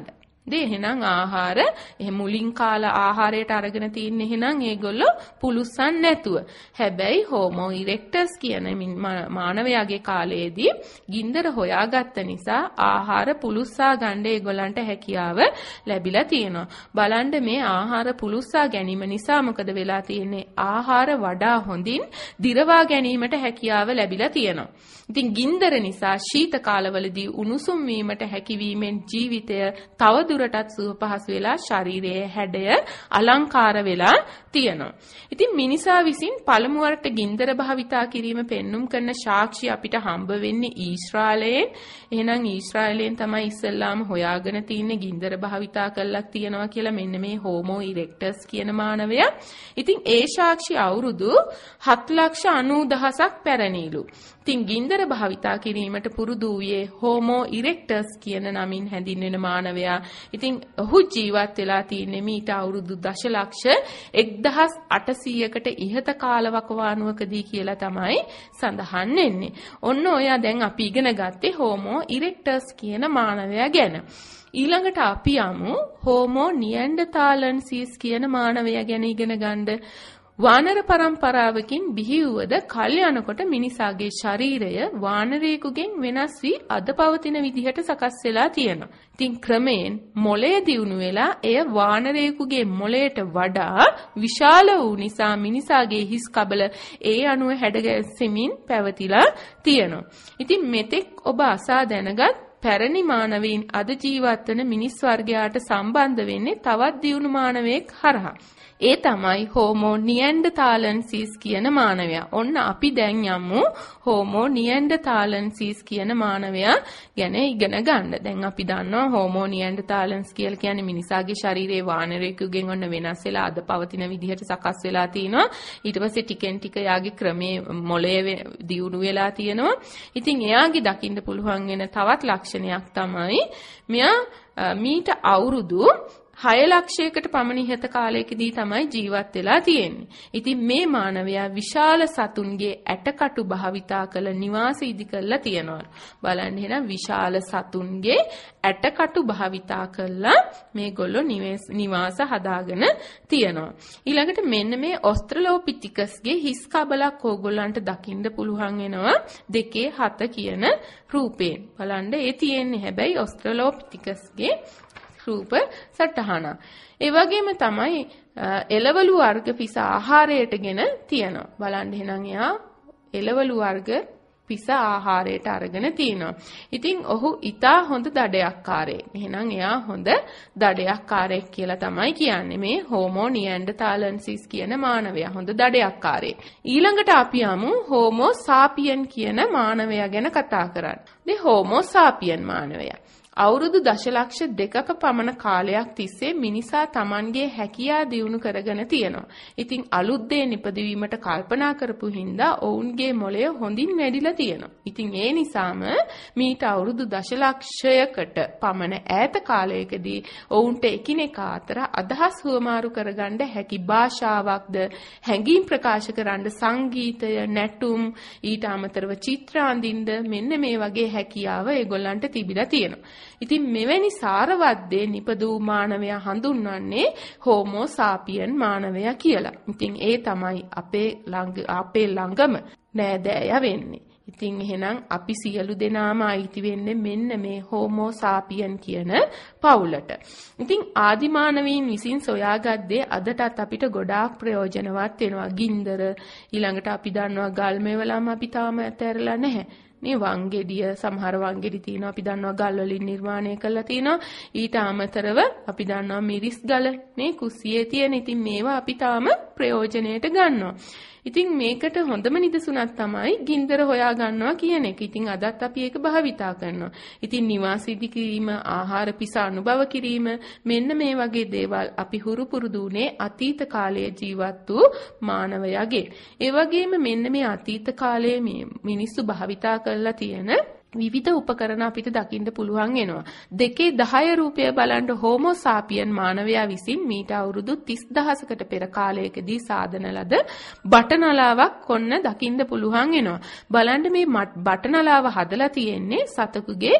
දේ එහෙනම් ආහාර එහෙ මුලින් කාලා ආහාරයට අරගෙන තියෙන එහෙනම් ඒගොල්ලෝ පුළුස්සන් නැතුව. හැබැයි හෝමෝ ඉරෙක්ටස් කියන මානවයාගේ කාලයේදී ගින්දර හොයාගත්ත නිසා ආහාර පුළුස්සා ගන්න ඒගොල්ලන්ට හැකියාව ලැබිලා තියෙනවා. බලන්න මේ ආහාර පුළුස්සා ගැනීම නිසා මොකද වෙලා තියෙන්නේ? ආහාර වඩා හොඳින් දිරවා ගැනීමට හැකියාව ලැබිලා තියෙනවා. ඉතින් ගින්දර නිසා ශීත කාලවලදී උණුසුම් වීමට හැකියවීමෙන් ජීවිතය තව දුරටත් සුව පහසු වෙලා ශරීරයේ හැඩය අලංකාර වෙලා තියෙනවා. ඉතින් මිනිසා විසින් පළමු වරට ගින්දර භාවිතා කිරීම පෙන්눔 කරන සාක්ෂි අපිට හම්බ වෙන්නේ ඊශ්‍රායලයෙන්. එහෙනම් ඊශ්‍රායලයෙන් තමයි ඉස්සෙල්ලාම හොයාගෙන තින්නේ ගින්දර භාවිතා කළා තියෙනවා කියලා මෙන්න මේ හෝමෝ ඉරෙක්ටස් කියන මානවයා. ඉතින් ඒ සාක්ෂි අවුරුදු හත් ලක්ෂ අනූ දහසක් පැරණිලු. ඉතින් ගින්දර භාවිතා කිරීමට පුරුදු වූයේ හෝමෝ ඉරෙක්ටස් කියන නමින් හැඳින්වෙන මානවයා. ඉතින් ඔහු ජීවත් වෙලා තින්නේ මීට අවුරුදු දශලක්ෂ එක්දහස් අටසීයකට ඉහත කාලවකවානුවකදී කියලා තමයි සඳහන් වෙන්නේ. ඔන්න ඔයා දැන් අපි ඉගෙන ගත්තේ හෝමෝ ඉරෙක්ටස් කියන මානවයා ගැන. ඊළඟට අපි යමු හෝමෝ නියැන්ඩර්තාලන්සිස් කියන මානවයා ගැන ඉගෙන ගන්න. වානර පරම්පරාවකින් බිහි වූද කල් යනකොට මිනිසාගේ ශරීරය වානරයෙකුගෙන් වෙනස් වී අද පවතින විදිහට සකස් වෙලා තියෙනවා. ඉතින් ක්‍රමයෙන් මොළය දියුණු වෙලා එය වානරයෙකුගේ මොළයට වඩා විශාල වූ නිසා මිනිසාගේ හිස් කබල ඒ අනුව හැඩගැස්සෙමින් පැවතිලා තියෙනවා. ඉතින් මෙතෙක් ඔබ අසා දැනගත් පැරණි මානවීන් අද ජීවත් වන මිනිස් වර්ගයාට සම්බන්ධ වෙන්නේ තවත් දියුණු මානවයෙක් හරහා. ඒ තමයි හෝමෝ නියැන්ඩර්තාලන්සිස් කියන මානවයා. ඔන්න අපි දැන් යමු හෝමෝ නියැන්ඩර්තාලන්සිස් කියන මානවයා ගැන ඉගෙන ගන්න. දැන් අපි දන්නවා හෝමෝ නියැන්ඩර්තාලන්ස් කියලා කියන්නේ මිනිසාගේ ශරීරයේ වානරයෙකුගෙන් ඔන්න වෙනස් වෙලා අද පවතින විදිහට සකස් වෙලා තිනවා. ඊට පස්සේ ටිකෙන් ටික යාගේ ක්‍රමයේ මොළය දියුණු වෙලා තියෙනවා. ඉතින් එයාගේ දකින්න පුළුවන් වෙන තවත් ලක්ෂණයක් තමයි මෙයා මීට අවුරුදු හය ලක්ෂයකට පමණ ඉහත කාලයකදී තමයි ජීවත් වෙලා තියෙන්නේ. ඉතින් මේ මානවයා විශාල සතුන්ගේ ඇටකටු භාවිතා කළ නිවාස ඉදි කරලා තියෙනවා. බලන්න එහෙනම් විශාල සතුන්ගේ ඇටකටු භාවිතා කළා මේගොල්ලෝ නිවාස හදාගෙන තියෙනවා. ඊළඟට මෙන්න මේ ඔස්ට්‍රලෝපිතිකස්ගේ හිස් කබලක් ඕගොල්ලන්ට දකින්න පුළුවන් වෙනවා දෙකේ හත කියන රූපයෙන්. බලන්න ඒ තියෙන්නේ හැබැයි ඔස්ට්‍රලෝපිතිකස්ගේ රූප සටහන. ඒ වගේම තමයි එළවලු වර්ග පිස ආහාරයටගෙන තියෙනවා. බලන්න එහෙනම් එයා එළවලු වර්ග පිස ආහාරයට අරගෙන තිනවා. ඉතින් ඔහු ඊටා හොඳ දඩයක්කාරයෙක්. එහෙනම් එයා හොඳ දඩයක්කාරයෙක් කියලා තමයි කියන්නේ මේ හෝමෝ නියැන්ඩර්තාලන්සිස් කියන මානවයා. හොඳ දඩයක්කාරයෙක්. ඊළඟට අපි යමු හෝමෝ සාපියන් කියන මානවයා ගැන කතා කරන්න. මේ හෝමෝ සාපියන් මානවයා අවුරුදු දශලක්ෂ දෙකක පමණ කාලයක් තිස්සේ මිනිසා Tamanගේ හැකියා දියුණු කරගෙන තියෙනවා. ඉතින් අලුත් දේ නිපදවීමට කල්පනා කරපු හින්දා ඔවුන්ගේ මොළය හොඳින් වැඩිලා තියෙනවා. ඉතින් ඒ නිසාම මීට අවුරුදු දශලක්ෂයකට පමණ ඈත කාලයකදී ඔවුන්ට එකිනෙකා අතර අදහස් හුවමාරු කරගන්න හැකි භාෂාවක්ද හැඟීම් ප්‍රකාශ කරන්න සංගීතය, නැටුම්, ඊට අමතරව චිත්‍ර අඳින්න මෙන්න මේ වගේ හැකියාව ඒගොල්ලන්ට තිබිලා තියෙනවා. ඉතින් මෙවැනි සාරවත් දේ නිපදූ මානවයා හඳුන්වන්නේ හෝමෝ සාපියන් මානවයා කියලා. ඉතින් ඒ තමයි අපේ ළඟ අපේ ළඟම නෑදෑයා වෙන්නේ. ඉතින් එහෙනම් අපි සියලු දෙනාම අයිති වෙන්නේ මෙන්න මේ හෝමෝ සාපියන් කියන පවුලට. ඉතින් ආදිමානවීන් විසින් සොයාගත් දේ අදටත් අපිට ගොඩාක් ප්‍රයෝජනවත් වෙනවා. ගින්දර ඊළඟට අපි දන්නවා ගල් මෙවලම් අපි තාම ඇතැරලා නැහැ. මේ වංගෙඩිය සමහර වංගෙඩි තියෙනවා අපි දන්නවා ගල් වලින් නිර්මාණය කරලා තියෙනවා. ඊට අමතරව අපි දන්නවා මිරිස් ගල මේ කුස්සියේ තියෙන. ඉතින් මේවා අපි තාම ප්‍රයෝජනයට ගන්නවා. ඉතින් මේකට හොඳම නිදසුනක් තමයි ගින්දර හොයා ගන්නවා කියන එක. ඉතින් අදත් අපි ඒක භාවිතා කරනවා. ඉතින් නිවාස ඉදි කිරීම, ආහාර පිස අනුභව කිරීම මෙන්න මේ වගේ දේවල් අපි හුරු පුරුදු උනේ අතීත කාලයේ ජීවත් වූ මානවයාගේ. ඒ වගේම මෙන්න මේ අතීත කාලයේ මිනිස්සු භාවිතා කරලා තියෙන විවිධ උපකරණ අපිට දකින්න පුළුවන් වෙනවා. දෙකේ දහය රූපය බලන්න හෝමෝ සාපියන් මානවයා විසින් මීට අවුරුදු තිස් දහසකට පෙර කාලයකදී සාදන ලද බටනලාවක් කොන්න දකින්න පුළුවන් වෙනවා. බලන්න මේ බටනලාව හදලා තියෙන්නේ සතකුගේ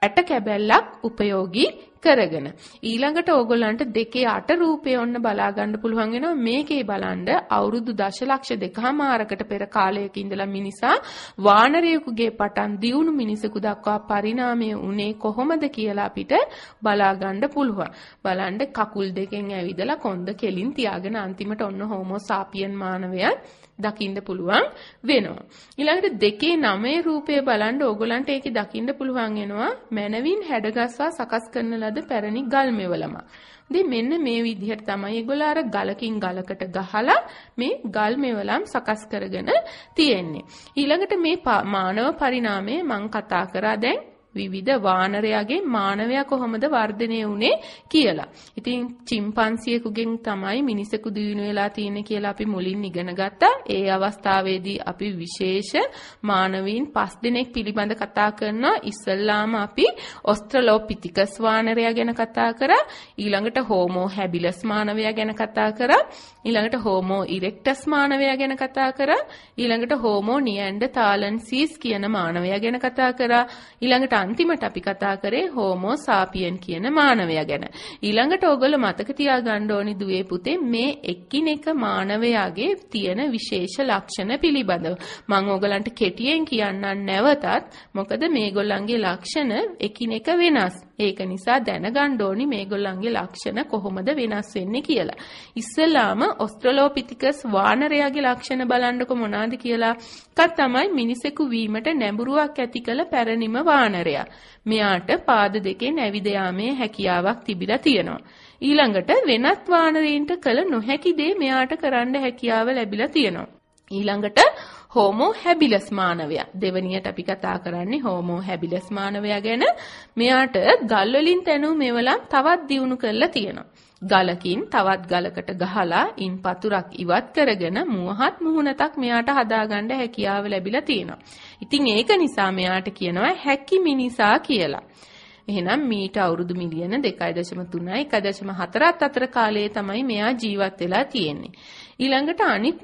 ඇට කැබැල්ලක් උපයෝගී කරගෙන ඊළඟට ඕගොල්ලන්ට දෙකේ අට රූපය ඔන්න බලා ගන්න පුළුවන් වෙනවා. මේකේ බලන්න අවුරුදු දශලක්ෂ දෙකමාරකට පෙර කාලයක ඉඳලා මිනිසා වානරයෙකුගේ පටන් දියුණු මිනිසෙකු දක්වා පරිණාමය උනේ කොහොමද කියලා අපිට බලා ගන්න පුළුවන්. බලන්න කකුල් දෙකෙන් ඇවිදලා කොන්ද කෙලින් තියාගෙන අන්තිමට ඔන්න හෝමෝ සාපියන් මානවයා දකින්න පුළුවන් වෙනවා. ඊළඟට දෙකේ නවයේ රූපය බලන්න ඕගොල්ලන්ට ඒකේ දකින්න පුළුවන් වෙනවා මනවින් හැඩගස්වා සකස් කරන ලද පැරණි ගල් මෙවලම. ඉතින් මෙන්න මේ විදිහට තමයි ඒගොල්ලෝ අර ගලකින් ගලකට ගහලා මේ ගල් මෙවලම් සකස් කරගෙන තියෙන්නේ. ඊළඟට මේ මානව පරිණාමය මම කතා කරා දැන් විවිධ වානරයාගේ මානවයා කොහොමද වර්ධනය වුනේ කියලා. ඉතින් චිම්පන්සියෙකුගෙන් තමයි මිනිසෙකු දිනු වෙලා තියෙන්නේ කියලා අපි මුලින් ඉගෙන ගත්තා. ඒ අවස්ථාවේදී අපි විශේෂ මානවීන් පස් දෙනෙක් පිළිබඳ කතා කරනවා. ඉස්සල්ලාම අපි ඔස්ට්‍රලෝපිතිකස් වානරයා ගැන කතා කරා. ඊළඟට හෝමෝ හැබිලස් මානවයා ගැන කතා කරා. ඊළඟට හෝමෝ ඉරෙක්ටස් මානවයා ගැන කතා කරා. ඊළඟට හෝමෝ නියැන්ඩර්තාලන්සීස් කියන මානවයා ගැන කතා කරා. ඊළඟට අන්තිමට අපි කතා කරේ හෝමෝ සාපියන් කියන මානවයා ගැන. ඊළඟට ඕගොල්ලෝ මතක තියාගන්න ඕනි දුවේ පුතේ මේ එක්කිනෙක මානවයාගේ තියෙන විශේෂ ලක්ෂණ පිළිබඳව. මම ඕගලන්ට කෙටියෙන් කියන්නම් නැවතත්. මොකද මේගොල්ලන්ගේ ලක්ෂණ එකිනෙක වෙනස්. ඒක නිසා දැනගන්න ඕනි මේගොල්ලන්ගේ ලක්ෂණ කොහොමද වෙනස් වෙන්නේ කියලා. ඉස්සෙල්ලාම ඔස්ට්‍රලෝපිතිකස් වානරයාගේ ලක්ෂණ බලන්නකො මොනවාද කියලා. කත් තමයි මිනිසෙකු වීමට නැඹුරුවක් ඇති කළ පැරණිම වානරයා. මෙයාට පාද දෙකෙන් ඇවිද යාමේ හැකියාවක් තිබිලා තියෙනවා. ඊළඟට වෙනත් වානරීන්ට කළ නොහැකි දේ මෙයාට කරන්න හැකියාව ලැබිලා තියෙනවා. ඊළඟට හෝමෝ හැබිලස් මානවයා. දෙවනියට අපි කතා කරන්නේ හෝමෝ හැබිලස් මානවයා ගැන. මෙයාට ගල් වලින් තැනු මෙවලම් තවත් දියුණු කරලා තියෙනවා. ගලකින් තවත් ගලකට ගහලා ඉන් පතුරක් ඉවත් කරගෙන මුවහත් මුහුණතක් මෙයාට හදාගන්න හැකියාව ලැබිලා තියෙනවා. ඉතින් ඒක නිසා මෙයාට කියනවා හැකි මිනිසා කියලා. එහෙනම් මීට අවුරුදු මිලියන දෙකයි දශම තුනයි එකයි දශම හතරත් අතර කාලයේ තමයි මෙයා ජීවත් වෙලා තියෙන්නේ. ඊළඟට අනිත්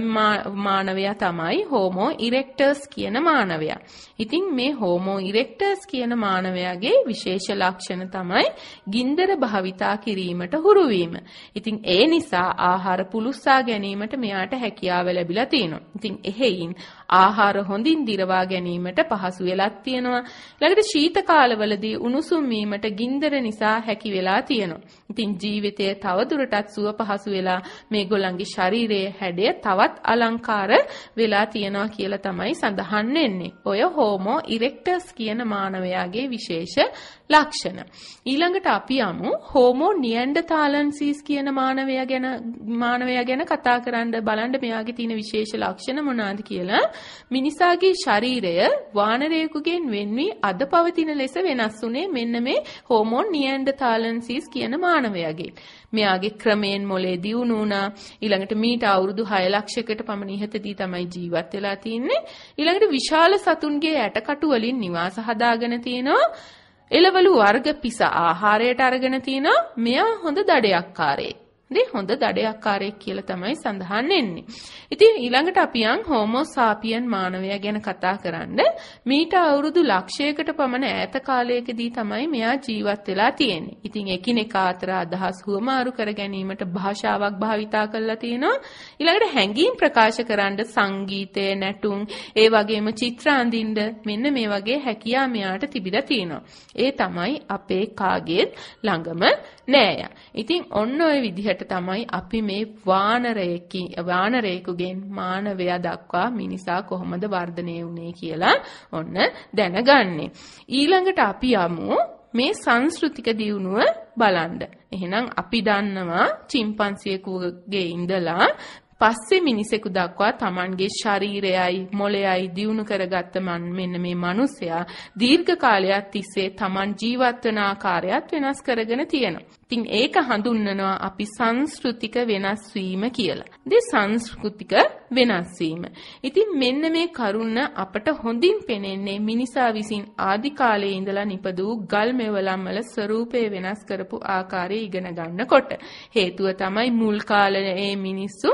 මානවයා තමයි හෝමෝ ඉරෙක්ටර්ස් කියන මානවයා. ඉතින් මේ හෝමෝ ඉරෙක්ටර්ස් කියන මානවයාගේ විශේෂ ලක්ෂණ තමයි ගින්දර භාවිතා කිරීමට හුරු වීම. ඉතින් ඒ නිසා ආහාර පුලුස්සා ගැනීමට මෙයාට හැකියාව ලැබිලා තියෙනවා. ඉතින් එහෙයින් ආහාර හොඳින් දිරවා ගැනීමට පහසු වෙලක් තියෙනවා. ඊළඟට ශීත කාලවලදී උණුසුම් වීමට ගින්දර නිසා හැකි වෙලා තියෙනවා. ඉතින් ජීවිතය තවදුරටත් සුව පහසු වෙලා මේගොල්ලන්ගේ ශරීරයේ හැඩය තවත් අලංකාර වෙලා තියෙනවා කියලා තමයි සඳහන් වෙන්නේ. ඔය හෝමෝ ඉරෙක්ටර්ස් කියන මානවයාගේ විශේෂ ලක්ෂණ. ඊළඟට අපි යමු හෝමෝ නියැන්ඩර්තාලන්සීස් කියන මානවයා ගැන මානවයා ගැන කතා කරන්න බලන්න මෙයාගේ තියෙන විශේෂ ලක්ෂණ මොනවාද කියලා. මිනිසාගේ ශරීරය වානරයෙකුගෙන් වෙන් වී අද පවතින ලෙස වෙනස් වුණේ මෙන්න මේ හෝමෝ නියැන්ඩර්තාලන්සීස් කියන මානවයාගේ. මෙයාගේ ක්‍රමයෙන් මොලේ දියුණු වුණා. ඊළඟට මීට අවුරුදු හය ලක්ෂයකට පමණ ඉහතදී තමයි ජීවත් වෙලා තින්නේ. ඊළඟට විශාල සතුන්ගේ ඇටකටු වලින් නිවාස හදාගෙන තිනවා. එළවලු වර්ග පිස ආහාරයට අරගෙන තිනවා. මෙයා හොඳ දඩයක්කාරයෙක්. නේ හොඳ දඩයක්කාරයෙක් කියලා තමයි සඳහන් වෙන්නේ. ඉතින් ඊළඟට අපි යන් හෝමෝ සාපියන් මානවයා ගැන කතා කරන්න. මීට අවුරුදු ලක්ෂයකට පමණ ඈත කාලයකදී තමයි මෙයා ජීවත් වෙලා තියෙන්නේ. ඉතින් එකිනෙකා අතර අදහස් හුවමාරු කර ගැනීමට භාෂාවක් භාවිතා කරලා තියෙනවා. ඊළඟට හැඟීම් ප්‍රකාශ කරන්න සංගීතය, නැටුම්, ඒ වගේම චිත්‍ර අඳින්න මෙන්න මේ වගේ හැකියාව මෙයාට තිබිලා තියෙනවා. ඒ තමයි අපේ කාගේත් ළඟම නෑය. ඉතින් ඔන්න ඔය විදිහට තමයි අපි මේ වානරයෙකි වානරයෙකුගෙන් මානවයා දක්වා මිනිසා කොහොමද වර්ධනය වුනේ කියලා ඔන්න දැනගන්නේ. ඊළඟට අපි යමු මේ සංස්කෘතික දියුණුව බලන්න. එහෙනම් අපි දන්නවා චිම්පන්සියෙකුගේ ඉඳලා පස්සේ මිනිසෙකු දක්වා Tamanගේ ශරීරයයි මොළයයි දියුණු කරගත්ත මෙන්න මේ මිනිසයා දීර්ඝ කාලයක් තිස්සේ Taman ජීවත් වන ආකාරයත් වෙනස් කරගෙන තියෙනවා. ඉතින් ඒක හඳුන්වනවා අපි සංස්කෘතික වෙනස් වීම කියලා. ඉතින් සංස්කෘතික වෙනස් වීම. ඉතින් මෙන්න මේ කරුණ අපට හොඳින් පෙනෙන්නේ මිනිසා විසින් ආදි කාලයේ ඉඳලා නිපදූ ගල් මෙවලම් වල ස්වරූපය වෙනස් කරපු ආකාරය ඉගෙන ගන්නකොට. හේතුව තමයි මුල් කාලයේ මිනිස්සු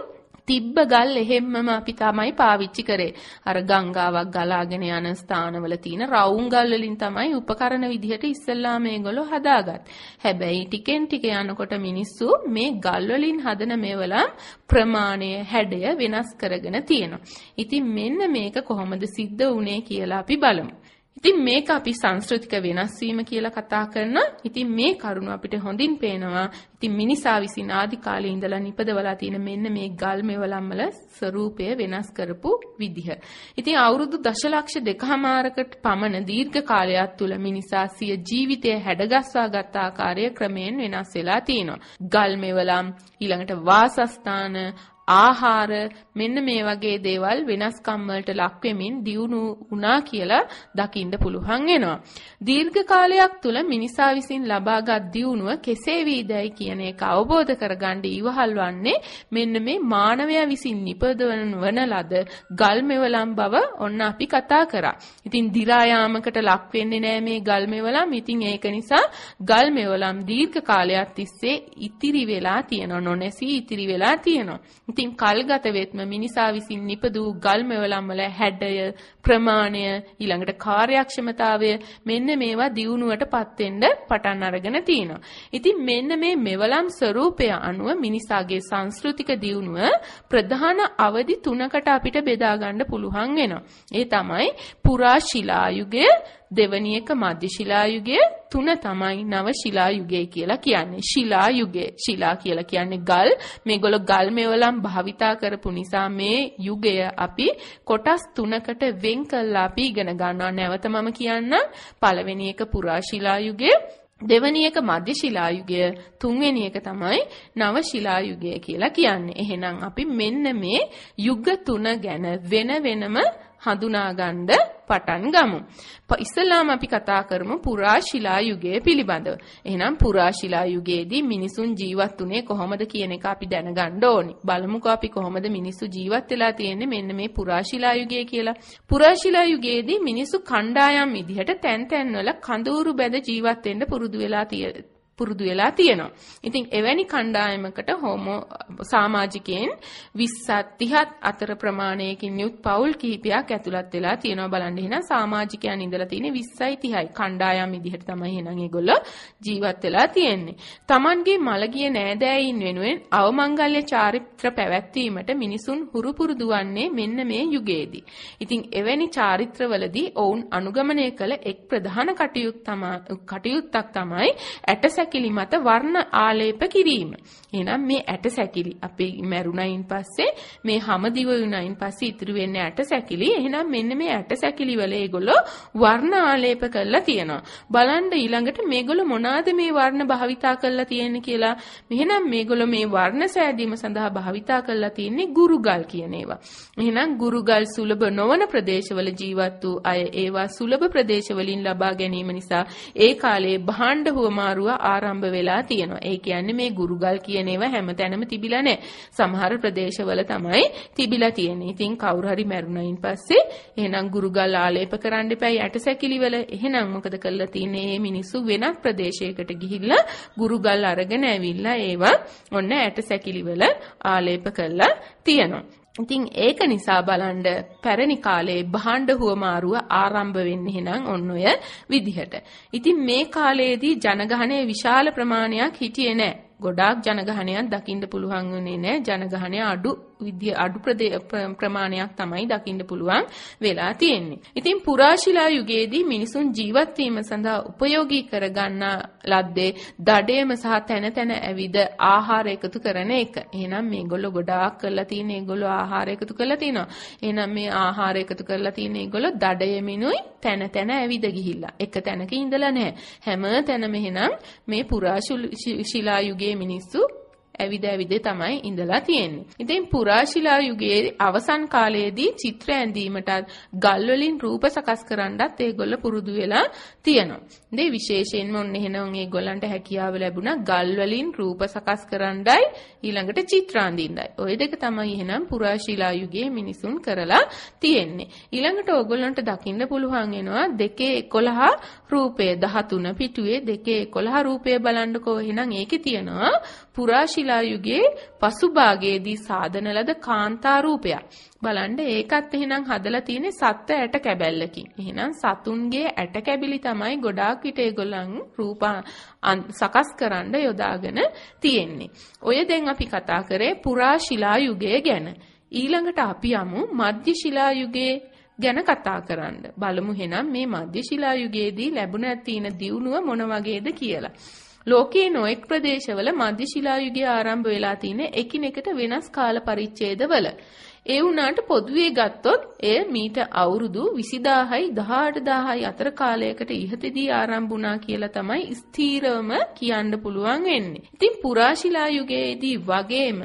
තිබ්බ ගල් එහෙම්මම අපි තමයි පාවිච්චි කරේ. අර ගංගාවක් ගලාගෙන යන ස්ථානවල තියෙන රවුම් ගල් වලින් තමයි උපකරණ විදිහට ඉස්සෙල්ලා මේගොල්ලෝ හදාගත්. හැබැයි ටිකෙන් ටික යනකොට මිනිස්සු මේ ගල් වලින් හදන මේවලම් ප්‍රමාණය හැඩය වෙනස් කරගෙන තියෙනවා. ඉතින් මෙන්න මේක කොහොමද සිද්ධ වුනේ කියලා අපි බලමු. ඉතින් මේක අපි සංස්කෘතික වෙනස් වීම කියලා කතා කරනවා. ඉතින් මේ කරුණ අපිට හොඳින් පේනවා. ඉතින් මිනිසා විසින් ආදි කාලේ ඉඳලා නිපදවලා තියෙන මෙන්න මේ ගල් මෙවලම් වල ස්වරූපය වෙනස් කරපු විදිහ. ඉතින් අවුරුදු දශලක්ෂ දෙකමාරකට පමණ දීර්ඝ කාලයක් තුල මිනිසා සිය ජීවිතය හැඩගස්වා ගත් ආකාරය ක්‍රමයෙන් වෙනස් වෙලා තියෙනවා. ගල් මෙවලම් ඊළඟට වාසස්ථාන ආහාර මෙන්න මේ වගේ දේවල් වෙනස්කම් වලට ලක් වෙමින් දියුණු වුණා කියලා දකින්න පුළුවන් වෙනවා. දීර්ඝ කාලයක් තුල මිනිසා විසින් ලබාගත් දියුණුව කෙසේ වීදයි කියන එක අවබෝධ කරගන්න ඉවහල් වන්නේ මෙන්න මේ මානවයා විසින් නිපදවන වන ලද ගල් මෙවලම් බව ඔන්න අපි කතා කරා. ඉතින් දි รา යාමකට ලක් වෙන්නේ නැහැ මේ ගල් මෙවලම්. ඉතින් ඒක නිසා ගල් මෙවලම් දීර්ඝ කාලයක් තිස්සේ ඉතිරි වෙලා තියෙනවා. නොනැසී ඉතිරි වෙලා තියෙනවා. ඉතින් කල්ගත වෙත්ම මිනිසා විසින් නිපදූ ගල් මෙවලම් වල හැඩය, ප්‍රමාණය, ඊළඟට කාර්යක්ෂමතාවය මෙන්න මේවා දියුණුවටපත් වෙන්න පටන් අරගෙන තිනවා. ඉතින් මෙන්න මේ මෙවලම් ස්වરૂපය අනුව මිනිසාගේ සංස්කෘතික දියුණුව ප්‍රධාන අවධි තුනකට අපිට බෙදා ගන්න පුළුවන් වෙනවා. ඒ තමයි පුරා ශිලා යුගය, දෙවැනි එක මධ්‍ය ශිලා යුගය, තුන තමයි නව ශිලා යුගය කියලා කියන්නේ. ශිලා යුගය, ශිලා කියලා කියන්නේ ගල්. මේගොල්ලෝ ගල් මෙවලම් භාවිතා කරපු නිසා මේ යුගය අපි කොටස් තුනකට වෙන් කළා අපි ඉගෙන ගන්නවා. නැවත මම කියන්නම්. පළවෙනි එක පුරා ශිලා යුගය, දෙවැනි එක මධ්‍ය ශිලා යුගය, තුන්වෙනි එක තමයි නව ශිලා යුගය කියලා කියන්නේ. එහෙනම් අපි මෙන්න මේ යුග තුන ගැන වෙන වෙනම හඳුනා ගන්න පටන් ගමු. ඉස්සෙල්ලාම අපි කතා කරමු පුරා ශිලා යුගය පිළිබඳව. එහෙනම් පුරා ශිලා යුගයේදී මිනිසුන් ජීවත් වුණේ කොහොමද කියන එක අපි දැනගන්න ඕනි. බලමුකෝ අපි කොහොමද මිනිස්සු ජීවත් වෙලා තියෙන්නේ මෙන්න මේ පුරා ශිලා යුගය කියලා. පුරා ශිලා යුගයේදී මිනිස්සු කණ්ඩායම් විදිහට තැන් තැන් වල කඳවුරු බැඳ ජීවත් වෙන්න පුරුදු වෙලා තියෙනවා. පුරුදු වෙලා තියෙනවා. ඉතින් එවැනි කණ්ඩායමකට හෝමෝ සමාජිකයන් විස්සක් තිහක් අතර ප්‍රමාණයකින් යුත් පවුල් කිහිපයක් ඇතුළත් වෙලා තියෙනවා. බලන්න එහෙනම් සමාජිකයන් ඉඳලා තියෙන්නේ විස්සයි තිහයි. කණ්ඩායම් විදිහට තමයි එහෙනම් ඒගොල්ලෝ ජීවත් වෙලා තියෙන්නේ. Tamanගේ මළගිය නෑදෑයින් වෙනුවෙන් අවමංගල්‍ය චාරිත්‍ර පැවැත්වීමට මිනිසුන් හුරු පුරුදු වන්නේ මෙන්න මේ යුගයේදී. ඉතින් එවැනි චාරිත්‍රවලදී ඔවුන් අනුගමනය කළ එක් ප්‍රධාන කටයුත්තක් තමයි ඇට සැකිලි මත වර්ණ ආලේප කිරීම. එහෙනම් මේ ඇට සැකිලි අපි මැරුණයින් පස්සේ මේ හැම දිව වුණයින් පස්සේ ඉතුරු වෙන්නේ ඇට සැකිලි. එහෙනම් මෙන්න මේ ඇට සැකිලි වල ඒගොල්ලෝ වර්ණ ආලේප කරලා තියෙනවා. බලන්න ඊළඟට මේගොල්ලෝ මොනවාද මේ වර්ණ භාවිතා කරලා තියෙන්නේ කියලා. එහෙනම් මේගොල්ලෝ මේ වර්ණ සෑදීම සඳහා භාවිතා කරලා තියෙන්නේ ගුරුගල් කියන ඒවා. එහෙනම් ගුරුගල් සුලභ නොවන ප්‍රදේශවල ජීවත් වූ අය ඒවා සුලභ ප්‍රදේශවලින් ලබා ගැනීම නිසා ඒ කාලේ භාණ්ඩ හුවමාරුව ආරම්භ වෙලා තියෙනවා. ඒ කියන්නේ මේ ගුරුගල් කියන ඒවා හැමතැනම තිබිලා නැහැ. සමහර ප්‍රදේශවල තමයි තිබිලා තියෙන්නේ. ඉතින් කවුරු හරි මැරුණයින් පස්සේ එහෙනම් ගුරුගල් ආලේප කරන්න එපයි ඇටසැකිලි වල. එහෙනම් මොකද කරලා තියෙන්නේ? මේ මිනිස්සු වෙනත් ප්‍රදේශයකට ගිහිල්ලා ගුරුගල් අරගෙන ඇවිල්ලා ඒවා ඔන්න ඇටසැකිලි වල ආලේප කරලා තියෙනවා. ඉතින් ඒක නිසා බලන්න පැරණි කාලේ භාණ්ඩ හුවමාරුව ආරම්භ වෙන්නේ එහෙනම් ඔන්න ඔය විදිහට. ඉතින් මේ කාලයේදී ජනගහනය විශාල ප්‍රමාණයක් හිටියේ නැහැ. ගොඩාක් ජනගහනයක් දකින්න පුළුවන් වුණේ නැහැ. ජනගහනය අඩු විදිය අඩු ප්‍රමාණයක් තමයි දකින්න පුළුවන් වෙලා තියෙන්නේ. ඉතින් පුරා ශිලා යුගයේදී මිනිසුන් ජීවත් වීම සඳහා උපයෝගී කරගන්න ලද්දේ දඩේම සහ තැන තැන ඇවිද ආහාර එකතු කරන එක. එහෙනම් මේගොල්ලෝ ගොඩාක් කරලා තියෙන ඒගොල්ලෝ ආහාර එකතු කරලා තිනවා. එහෙනම් මේ ආහාර එකතු කරලා තියෙන ඒගොල්ලෝ දඩයමිනුයි තැන තැන ඇවිද ගිහිල්ලා. එක තැනක ඉඳලා නැහැ. හැම තැනම එහෙනම් මේ පුරා ශිලා යුගයේ මිනිස්සු ඇවිද ඇවිද තමයි ඉඳලා තියෙන්නේ. ඉතින් පුරා ශිලා යුගයේ අවසන් කාලයේදී චිත්‍ර ඇඳීමට ගල් වලින් රූප සකස් කරන්නත් ඒගොල්ලෝ පුරුදු වෙලා තියෙනවා. ඉතින් විශේෂයෙන්ම ඔන්න එහෙනම් ඒගොල්ලන්ට හැකියාව ලැබුණා ගල් වලින් රූප සකස් කරන්නයි ඊළඟට චිත්‍ර අඳින්නයි. ওই දෙක තමයි එහෙනම් පුරා ශිලා යුගයේ මිනිසුන් කරලා තියෙන්නේ. ඊළඟට ඕගොල්ලන්ට දකින්න පුළුවන් වෙනවා දෙකේ එකොළහ රූපය දහතුන පිටුවේ දෙකේ එකොළහ රූපය බලන්නකෝ. එහෙනම් ඒකේ තියෙනවා පුරා ශිලා යුගයේ පසුභාගයේදී සාදන ලද කාන්තා රූපයක්. බලන්න ඒකත් එහෙනම් හදලා තියෙන්නේ සත්ත්ව ඇට කැබැල්ලකින්. එහෙනම් සතුන්ගේ ඇට කැබිලි තමයි ගොඩාක් විට ඒගොල්ලන් රූප සකස් කරන්න යොදාගෙන තියෙන්නේ. ඔය දැන් අපි කතා කරේ පුරා ශිලා යුගය ගැන. ඊළඟට අපි යමු මධ්‍ය ශිලා යුගයේ ගැන කතා කරන්න. බලමු එහෙනම් මේ මධ්‍ය ශිලා යුගයේදී ලැබුණ තියෙන දියුණුව මොන වගේද කියලා. ලෝකයේ නොඑක් ප්‍රදේශවල මධ්‍ය ශිලා යුගය ආරම්භ වෙලා තියෙන එකිනෙකට වෙනස් කාල පරිච්ඡේදවල. ඒ වුණාට පොදුවේ ගත්තොත් එය මීට අවුරුදු විසිදාහයි දහඅටදාහයි අතර කාලයකට ඉහතදී ආරම්භ වුණා කියලා තමයි ස්ථීරවම කියන්න පුළුවන් වෙන්නේ. ඉතින් පුරා ශිලා යුගයේදී වගේම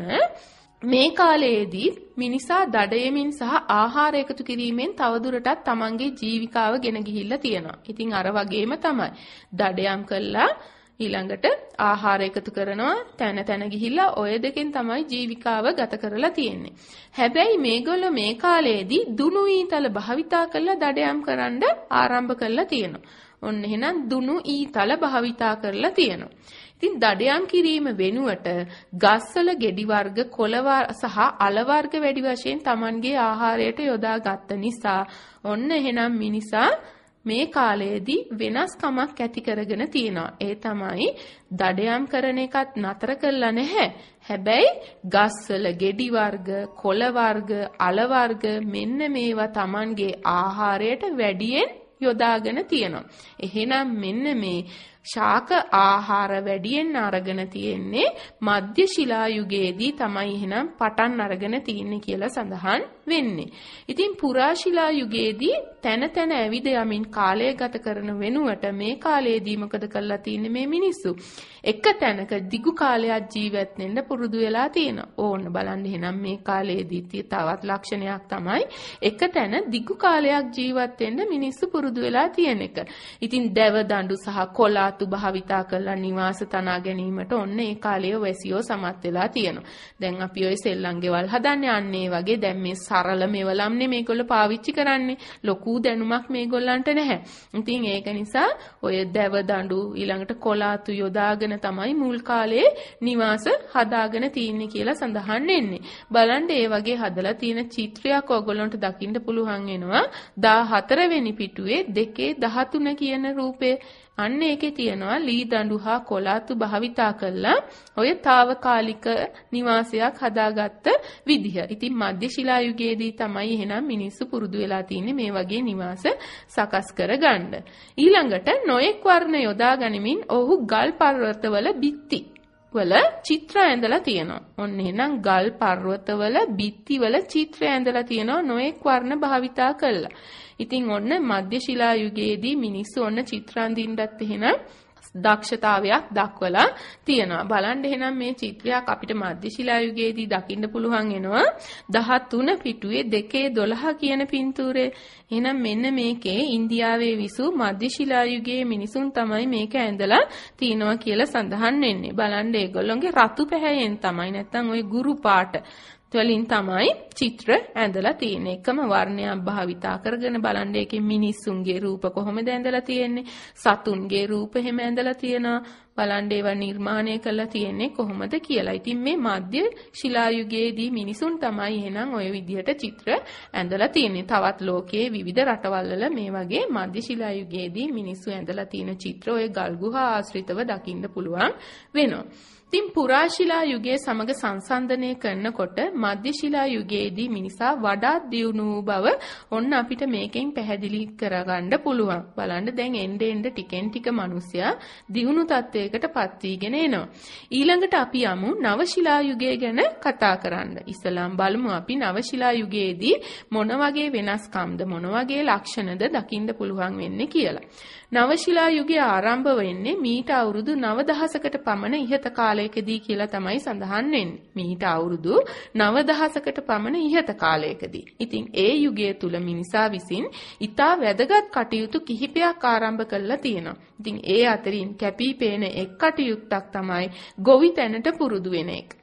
මේ කාලයේදී මිනිසා දඩයමින් සහ ආහාර එකතු කිරීමෙන් තවදුරටත් තමන්ගේ ජීවිකාව ගෙන ගිහිල්ලා තියෙනවා. ඉතින් අර වගේම තමයි දඩයම් කළා ඊළඟට ආහාර එකතු කරනවා තැන තැන ගිහිල්ලා ඔය දෙකෙන් තමයි ජීවිකාව ගත කරලා තියෙන්නේ. හැබැයි මේගොල්ලෝ මේ කාලයේදී දුනු ඊතල භාවිතා කරලා දඩයම් කරන්න ආරම්භ කරලා තියෙනවා. ඔන්න එහෙනම් දුනු ඊතල භාවිතා කරලා තියෙනවා. ඉතින් දඩයම් කිරීම වෙනුවට ගස්වල ගෙඩි වර්ග, කොළ සහ අල වර්ග වැඩි වශයෙන් Tamanගේ ආහාරයට යොදා ගත්ත නිසා ඔන්න එහෙනම් මිනිසා මේ කාලයේදී වෙනස්කමක් ඇති කරගෙන තියෙනවා. ඒ තමයි දඩයම් කරන එකත් නතර කළා නැහැ. හැබැයි ගස්වල ගෙඩි වර්ග, කොළ වර්ග, අල වර්ග මෙන්න මේවා Tamanගේ ආහාරයට වැඩියෙන් යොදාගෙන තියෙනවා. එහෙනම් මෙන්න මේ ශාක ආහාර වැඩියෙන් අරගෙන තියෙන්නේ මධ්‍ය ශිලා යුගයේදී තමයි එහෙනම් පටන් අරගෙන තියෙන්නේ කියලා සඳහන් වෙන්නේ. ඉතින් පුරා ශිලා යුගයේදී තන තන ඇවිද යමින් කාලය ගත කරන වෙනුවට මේ කාලයේදී මොකද කරලා තින්නේ මේ මිනිස්සු? එක තැනක දිගු කාලයක් ජීවත් වෙන්න පුරුදු වෙලා තියෙනවා. ඕන්න බලන්න එහෙනම් මේ කාලයේදී තවත් ලක්ෂණයක් තමයි එක තැන දිගු කාලයක් ජීවත් වෙන්න මිනිස්සු පුරුදු වෙලා තියෙන එක. ඉතින් දැව දඬු සහ කොලා තු භාවිතා කරලා නිවාස තනා ගැනීමට ඔන්න ඒ කාලයේ වැසියෝ සමත් වෙලා තියෙනවා. දැන් අපි ඔය සෙල්ලම් ගෙවල් හදන්නේ අන්නේ වගේ දැන් මේ සරල මෙවලම්නේ මේගොල්ලෝ පාවිච්චි කරන්නේ. ලොකු දැනුමක් මේගොල්ලන්ට නැහැ. ඉතින් ඒක නිසා ඔය දැව දඬු ඊළඟට කොලාතු යොදාගෙන තමයි මුල් කාලේ නිවාස හදාගෙන තින්නේ කියලා සඳහන් වෙන්නේ. බලන්න ඒ වගේ හදලා තියෙන චිත්‍රයක් ඔයගොල්ලන්ට දකින්න පුළුවන් වෙනවා. දාහතර වෙනි පිටුවේ දෙකේ දහතුන කියන රූපේ අන්න ඒකේ තියෙනවා ලී දඬු හා කොලාතු භාවිතා කළා ඔය తాවකාලික නිවාසයක් හදාගත්ත විදිහ. ඉතින් මධ්‍ය ශිලා යුගයේදී තමයි එහෙනම් මිනිස්සු පුරුදු වෙලා තින්නේ මේ වගේ නිවාස සකස් කරගන්න. ඊළඟට නොයෙක් වර්ණ යොදා ගනිමින් ඔහු ගල් පර්වතවල බිත්ති වල චිත්‍ර ඇඳලා තියෙනවා. ඔන්න එහෙනම් ගල් පර්වතවල බිත්ති වල චිත්‍ර ඇඳලා තියෙනවා නොයෙක් වර්ණ භාවිතා කළා. ඉතින් ඔන්න මධ්‍ය ශිලා යුගයේදී මිනිස්සු ඔන්න චිත්‍ර අඳින්නත් එහෙනම් දක්ෂතාවයක් දක්වලා තියෙනවා. බලන්න එහෙනම් මේ චිත්‍රයක් අපිට මධ්‍ය ශිලා යුගයේදී දකින්න පුළුවන් වෙනවා දහතුන පිටුවේ දෙකේ දොළහ කියන පින්තූරේ. එහෙනම් මෙන්න මේකේ ඉන්දියාවේ විසූ මධ්‍ය ශිලා යුගයේ මිනිසුන් තමයි මේක ඇඳලා තිනවා කියලා සඳහන් වෙන්නේ. බලන්න ඒගොල්ලෝගේ රතු පැහැයෙන් තමයි නැත්තම් ওই ගුරු පාට වලින් තමයි චිත්‍ර ඇඳලා තියෙන්නේ. එකම වර්ණයක් භාවිතා කරගෙන බලන්න ඒකේ මිනිස්සුන්ගේ රූප කොහොමද ඇඳලා තියෙන්නේ? සතුන්ගේ රූප එහෙම ඇඳලා තියෙනවා. බලන්න ඒවා නිර්මාණය කරලා තියෙන්නේ කොහොමද කියලා. ඉතින් මේ මධ්‍ය ශිලා යුගයේදී මිනිසුන් තමයි එහෙනම් ওই විදිහට චිත්‍ර ඇඳලා තියෙන්නේ. තවත් ලෝකයේ විවිධ රටවල් වල මේ වගේ මධ්‍ය ශිලා යුගයේදී මිනිස්සු ඇඳලා තියෙන චිත්‍ර ඔය ගල් ගුහා ආශ්‍රිතව දකින්න පුළුවන් වෙනවා. ඉතින් පුරා ශිලා යුගයේ සමග සංසන්දනය කරනකොට මධ්‍ය ශිලා යුගයේදී මිනිසා වඩාත් දියුණු වූ බව ඔන්න අපිට මේකෙන් පැහැදිලි කරගන්න පුළුවන්. බලන්න දැන් එnde end ටිකෙන් ටික මිනිසයා දියුණු තත්වයකට පත් වීගෙන එනවා. ඊළඟට අපි යමු නව ශිලා යුගය ගැන කතා කරන්න. ඉස්සලාම් බලමු අපි නව ශිලා යුගයේදී මොන වගේ වෙනස්කම්ද මොන වගේ ලක්ෂණද දකින්න පුළුවන් වෙන්නේ කියලා. නව ශිලා යුගය ආරම්භ වෙන්නේ මීට අවුරුදු නව දහසකට පමණ ඉහත කාලයකදී කියලා තමයි සඳහන් වෙන්නේ. මීට අවුරුදු නව දහසකට පමණ ඉහත කාලයකදී. ඉතින් ඒ යුගය තුල මිනිසා විසින් ඊටා වැදගත් කටයුතු කිහිපයක් ආරම්භ කළා තියෙනවා. ඉතින් ඒ අතරින් කැපී පෙනෙන එක් කටයුත්තක් තමයි ගොවි තැනට පුරුදු වෙන එක.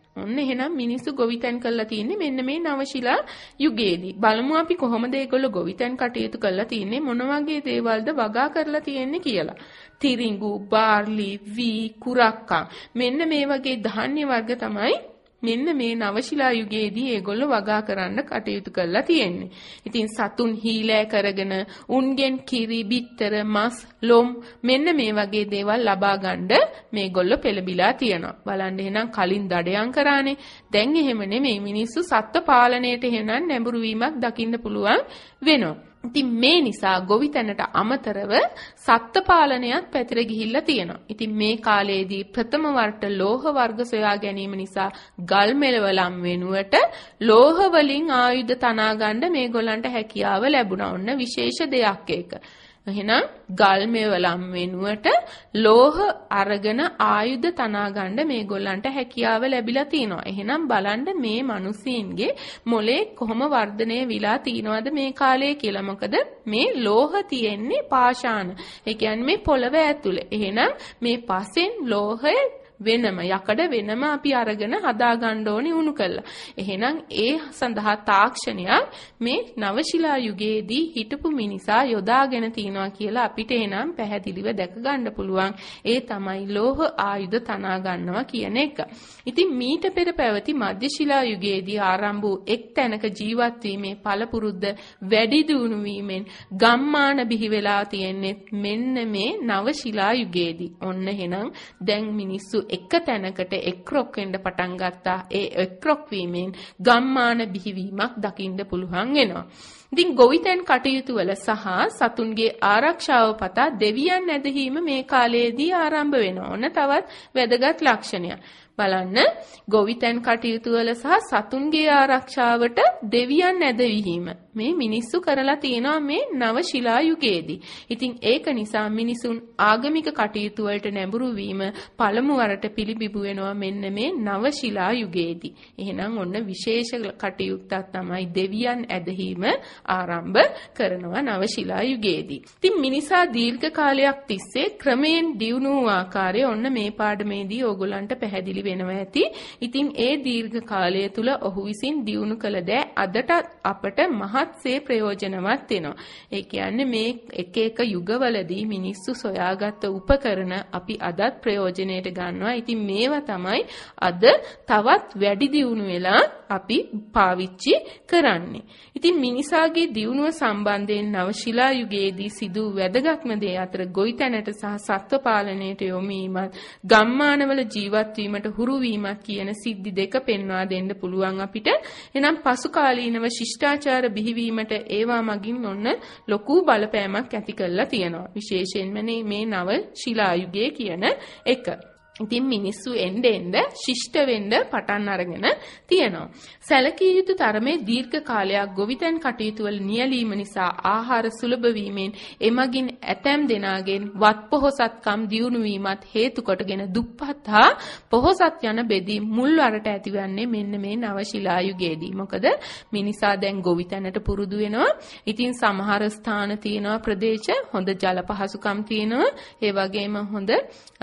ඔන්න එහෙනම් මිනිස්සු ගොවිතැන් කරලා තියෙන්නේ මෙන්න මේ නවශිලා යුගයේදී. බලමු අපි කොහොමද ඒගොල්ලෝ ගොවිතැන් කටයුතු කරලා තියෙන්නේ, මොන වගේ දේවල්ද වගා කරලා තියෙන්නේ කියලා. තිරිඟු, බාර්ලි, වී, කුරක්කා මෙන්න මේ වගේ ධාන්‍ය වර්ග තමයි මෙන්න මේ නවශිලා යුගයේදී ඒගොල්ලෝ වගා කරන්න කටයුතු කරලා තියෙන්නේ. ඉතින් සතුන් හීලෑ කරගෙන උන්ගෙන් කිරි, බිත්තර, මස්, ලොම් මෙන්න මේ වගේ දේවල් ලබා ගන්න මේගොල්ලෝ පෙළඹිලා තියෙනවා. බලන්න එහෙනම් කලින් දඩයන් කරානේ. දැන් එහෙම නෙමෙයි, මිනිස්සු සත්ත්ව පාලනයට එහෙනම් නැඹුරු වීමක් දකින්න පුළුවන් වෙනවා. ඉතින් මේ නිසා ගොවිතැනට අමතරව සත්ත්ව පාලනයත් පැතිර ගිහිල්ලා තියෙනවා. ඉතින් මේ කාලයේදී ප්‍රථම වරට ලෝහ වර්ග සොයා ගැනීම නිසා ගල් මෙලවලම් වෙනුවට ලෝහ වලින් ආයුධ තනා ගන්න මේගොල්ලන්ට හැකියාව ලැබුණා. ඔන්න විශේෂ දෙයක් ඒක. එහෙනම් ගල් මෙවලම් වෙනුවට ලෝහ අරගෙන ආයුධ තනා ගන්න මේගොල්ලන්ට හැකියාව ලැබිලා තිනවා. එහෙනම් බලන්න මේ මිනිස්සුන්ගේ මොලේ කොහොම වර්ධනය විලා තිනවද මේ කාලේ කියලා. මොකද මේ ලෝහ තියෙන්නේ පාෂාණ. ඒ කියන්නේ මේ පොළව ඇතුලේ. එහෙනම් මේ පසෙන් ලෝහය වෙනම යකඩ වෙනම අපි අරගෙන හදා ගන්න ඕනි උණු කළා. එහෙනම් ඒ සඳහා තාක්ෂණයක් මේ නවශිලා යුගයේදී හිටපු මිනිසා යොදාගෙන තියනවා කියලා අපිට එනම් පැහැදිලිව දැක ගන්න පුළුවන්. ඒ තමයි ලෝහ ආයුධ තනා ගන්නවා කියන එක. ඉතින් මීට පෙර පැවති මධ්‍යශිලා යුගයේදී ආරම්භ වූ එක් තැනක ජීවත් වීමේ පළපුරුද්ද වැඩි දියුණු වීමෙන් ගම්මාන බිහි වෙලා තියෙන්නේ මෙන්න මේ නවශිලා යුගයේදී. ඔන්න එහෙනම් දැන් මිනිස්සු එක තැනකට එක්රොක් වෙන්න පටන් ගත්තා. ඒ එක්රොක් වීමෙන් ගම්මාන බිහිවීමක් දකින්න පුළුවන් වෙනවා. ඉතින් ගොවිතැන් කටයුතු වල සහ සතුන්ගේ ආරක්ෂාව පතා දෙවියන් ඇදහිීම මේ කාලයේදී ආරම්භ වෙනවා. ඔන්න තවත් වැදගත් ලක්ෂණයක්. බලන්න ගොවිතැන් කටයුතු වල සහ සතුන්ගේ ආරක්ෂාවට දෙවියන් ඇදහිීම මේ මිනිස්සු කරලා තියෙනවා මේ නවශිලා යුගයේදී. ඉතින් ඒක නිසා මිනිසුන් ආගමික කටයුතු වලට නැඹුරු වීම පළමු වරට පිළිබිඹු වෙනවා මෙන්න මේ නවශිලා යුගයේදී. එහෙනම් ඔන්න විශේෂ කටයුත්තක් තමයි දෙවියන් ඇදහිීම ආරම්භ කරනවා නවශිලා යුගයේදී. ඉතින් මිනිසා දීර්ඝ කාලයක් තිස්සේ ක්‍රමයෙන් දියුණු වූ ආකාරය ඔන්න මේ පාඩමේදී ඕගොල්ලන්ට පැහැදිලි වෙනවා ඇති. ඉතින් ඒ දීර්ඝ කාලය තුල ඔහු විසින් දියුණු කළ දෑ අදට අපට මහත්සේ ප්‍රයෝජනවත් වෙනවා. ඒ කියන්නේ මේ එක එක යුගවලදී මිනිස්සු සොයාගත්ත උපකරණ අපි අදත් ප්‍රයෝජනයට ගන්නවා. ඉතින් මේවා තමයි අද තවත් වැඩි දියුණු වෙලා අපි පාවිච්චි කරන්නේ. ඉතින් මිනිසාගේ දියුණුව සම්බන්ධයෙන් නවශිලා යුගයේදී සිදු වැදගත්ම දේ අතර ගොවිතැනට සහ සත්ත්ව පාලනයට යොමු වීමත් ගම්මානවල ජීවත් වීමට හුරු වීමත් කියන සිද්ධි දෙක පෙන්වා දෙන්න පුළුවන් අපිට. එනම් පසු කාලීනව ශිෂ්ටාචාර බිහිවීමට ඒවා මගින් ඔන්න ලොකු බලපෑමක් ඇති කරලා තියෙනවා. විශේෂයෙන්ම මේ නව ශිලා යුගයේ කියන එක. ඉතින් මිනිස්සු එන්න එන්න ශිෂ්ට වෙන්න පටන් අරගෙන තියෙනවා. සැලකිය යුතු තරමේ දීර්ඝ කාලයක් ගොවිතැන් කටයුතු වල නියැලීම නිසා ආහාර සුලභ වීමෙන් එමගින් ඇතැම් දෙනාගෙන් වත් පොහොසත්කම් දියුණු වීමත් හේතු කොටගෙන දුප්පත් හා පොහොසත් යන බෙදීම් මුල් වරට ඇතිවන්නේ මෙන්න මේ නවශිලා යුගයේදී. මොකද මිනිසා දැන් ගොවිතැනට පුරුදු වෙනවා. ඉතින් සමහර ස්ථාන තියෙනවා ප්‍රදේශ හොඳ ජල පහසුකම් තියෙනවා. ඒ වගේම හොඳ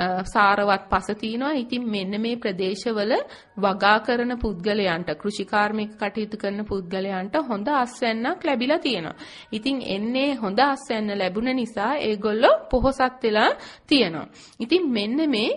සාරවත් පස තියෙනවා. ඉතින් මෙන්න මේ ප්‍රදේශවල වගා කරන පුද්ගලයන්ට කෘෂිකාර්මික කටයුතු කරන පුද්ගලයන්ට හොඳ අස්වැන්නක් ලැබිලා තියෙනවා. ඉතින් එන්නේ හොඳ අස්වැන්න ලැබුණ නිසා ඒගොල්ලෝ පොහොසත් වෙලා තියෙනවා. ඉතින් මෙන්න මේ